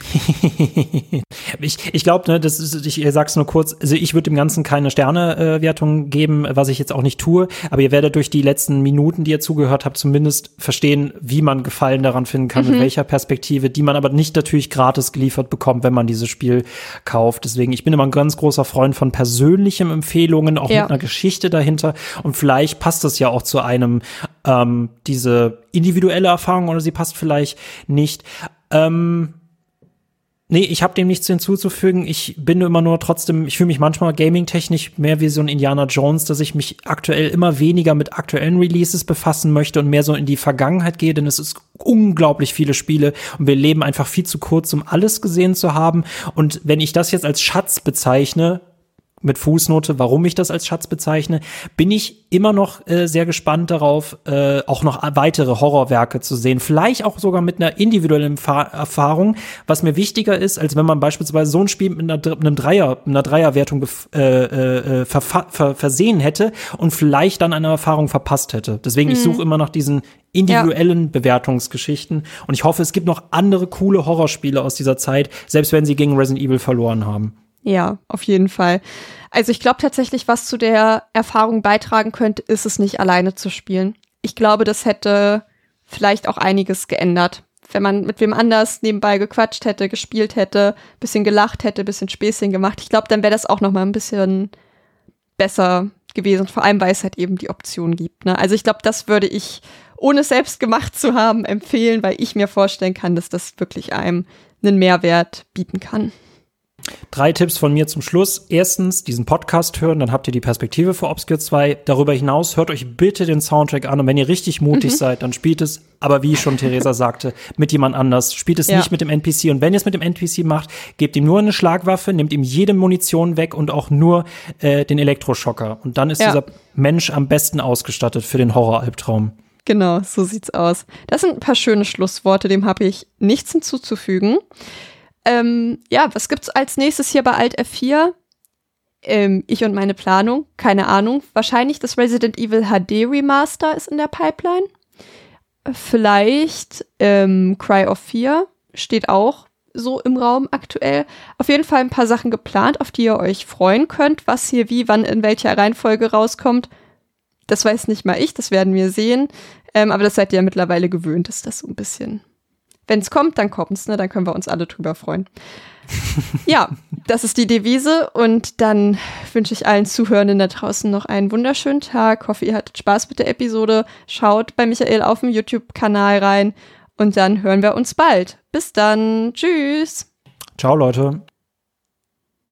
ich ich glaube, ne, das ist, ich sag's nur kurz, also ich würde dem Ganzen keine Sternewertung äh, geben, was ich jetzt auch nicht tue, aber ihr werdet durch die letzten Minuten, die ihr zugehört habt, zumindest verstehen, wie man Gefallen daran finden kann, mhm. in welcher Perspektive, die man aber nicht natürlich gratis geliefert bekommt, wenn man dieses Spiel kauft. Deswegen, ich bin immer ein ganz großer Freund von persönlichen Empfehlungen, auch ja. mit einer Geschichte dahinter, und vielleicht passt das ja auch zu einem, ähm, diese individuelle Erfahrung, oder sie passt vielleicht nicht. Ähm, Nee, ich habe dem nichts hinzuzufügen. Ich bin immer nur trotzdem, ich fühle mich manchmal gaming-technisch mehr wie so ein Indiana Jones, dass ich mich aktuell immer weniger mit aktuellen Releases befassen möchte und mehr so in die Vergangenheit gehe, denn es ist unglaublich viele Spiele und wir leben einfach viel zu kurz, um alles gesehen zu haben. Und wenn ich das jetzt als Schatz bezeichne, mit Fußnote, warum ich das als Schatz bezeichne, bin ich immer noch äh, sehr gespannt darauf, äh, auch noch weitere Horrorwerke zu sehen. Vielleicht auch sogar mit einer individuellen Fa- Erfahrung, was mir wichtiger ist, als wenn man beispielsweise so ein Spiel mit einer, einem Dreier, einer Dreierwertung bef- äh, äh, ver- ver- versehen hätte und vielleicht dann eine Erfahrung verpasst hätte. Deswegen, mhm. ich suche immer nach diesen individuellen ja. Bewertungsgeschichten und ich hoffe, es gibt noch andere coole Horrorspiele aus dieser Zeit, selbst wenn sie gegen Resident Evil verloren haben. Ja, auf jeden Fall. Also ich glaube tatsächlich, was zu der Erfahrung beitragen könnte, ist es nicht alleine zu spielen. Ich glaube, das hätte vielleicht auch einiges geändert. Wenn man mit wem anders nebenbei gequatscht hätte, gespielt hätte, bisschen gelacht hätte, bisschen Späßchen gemacht. Ich glaube, dann wäre das auch noch mal ein bisschen besser gewesen. Vor allem, weil es halt eben die Option gibt. Ne? Also ich glaube, das würde ich, ohne es selbst gemacht zu haben, empfehlen, weil ich mir vorstellen kann, dass das wirklich einem einen Mehrwert bieten kann. Drei Tipps von mir zum Schluss. Erstens, diesen Podcast hören, dann habt ihr die Perspektive für Obscure zwei. Darüber hinaus hört euch bitte den Soundtrack an und wenn ihr richtig mutig mhm. seid, dann spielt es, aber wie schon Theresa sagte, mit jemand anders. Spielt es ja. nicht mit dem N P C und wenn ihr es mit dem N P C macht, gebt ihm nur eine Schlagwaffe, nehmt ihm jede Munition weg und auch nur äh, den Elektroschocker. Und dann ist ja. dieser Mensch am besten ausgestattet für den Horror-Albtraum. Genau, so sieht's aus. Das sind ein paar schöne Schlussworte, dem habe ich nichts hinzuzufügen. Ähm, ja, was gibt's als nächstes hier bei Alt F vier? Ähm, ich und meine Planung, keine Ahnung. Wahrscheinlich das Resident Evil H D Remaster ist in der Pipeline. Vielleicht ähm, Cry of Fear steht auch so im Raum aktuell. Auf jeden Fall ein paar Sachen geplant, auf die ihr euch freuen könnt, was hier wie, wann, in welcher Reihenfolge rauskommt. Das weiß nicht mal ich, das werden wir sehen. Ähm, aber das seid ihr ja mittlerweile gewöhnt, dass das so ein bisschen... Wenn es kommt, dann kommt's, ne? Dann können wir uns alle drüber freuen. Ja, das ist die Devise und dann wünsche ich allen Zuhörenden da draußen noch einen wunderschönen Tag. Hoffe, ihr hattet Spaß mit der Episode. Schaut bei Michael auf dem YouTube-Kanal rein und dann hören wir uns bald. Bis dann. Tschüss. Ciao, Leute.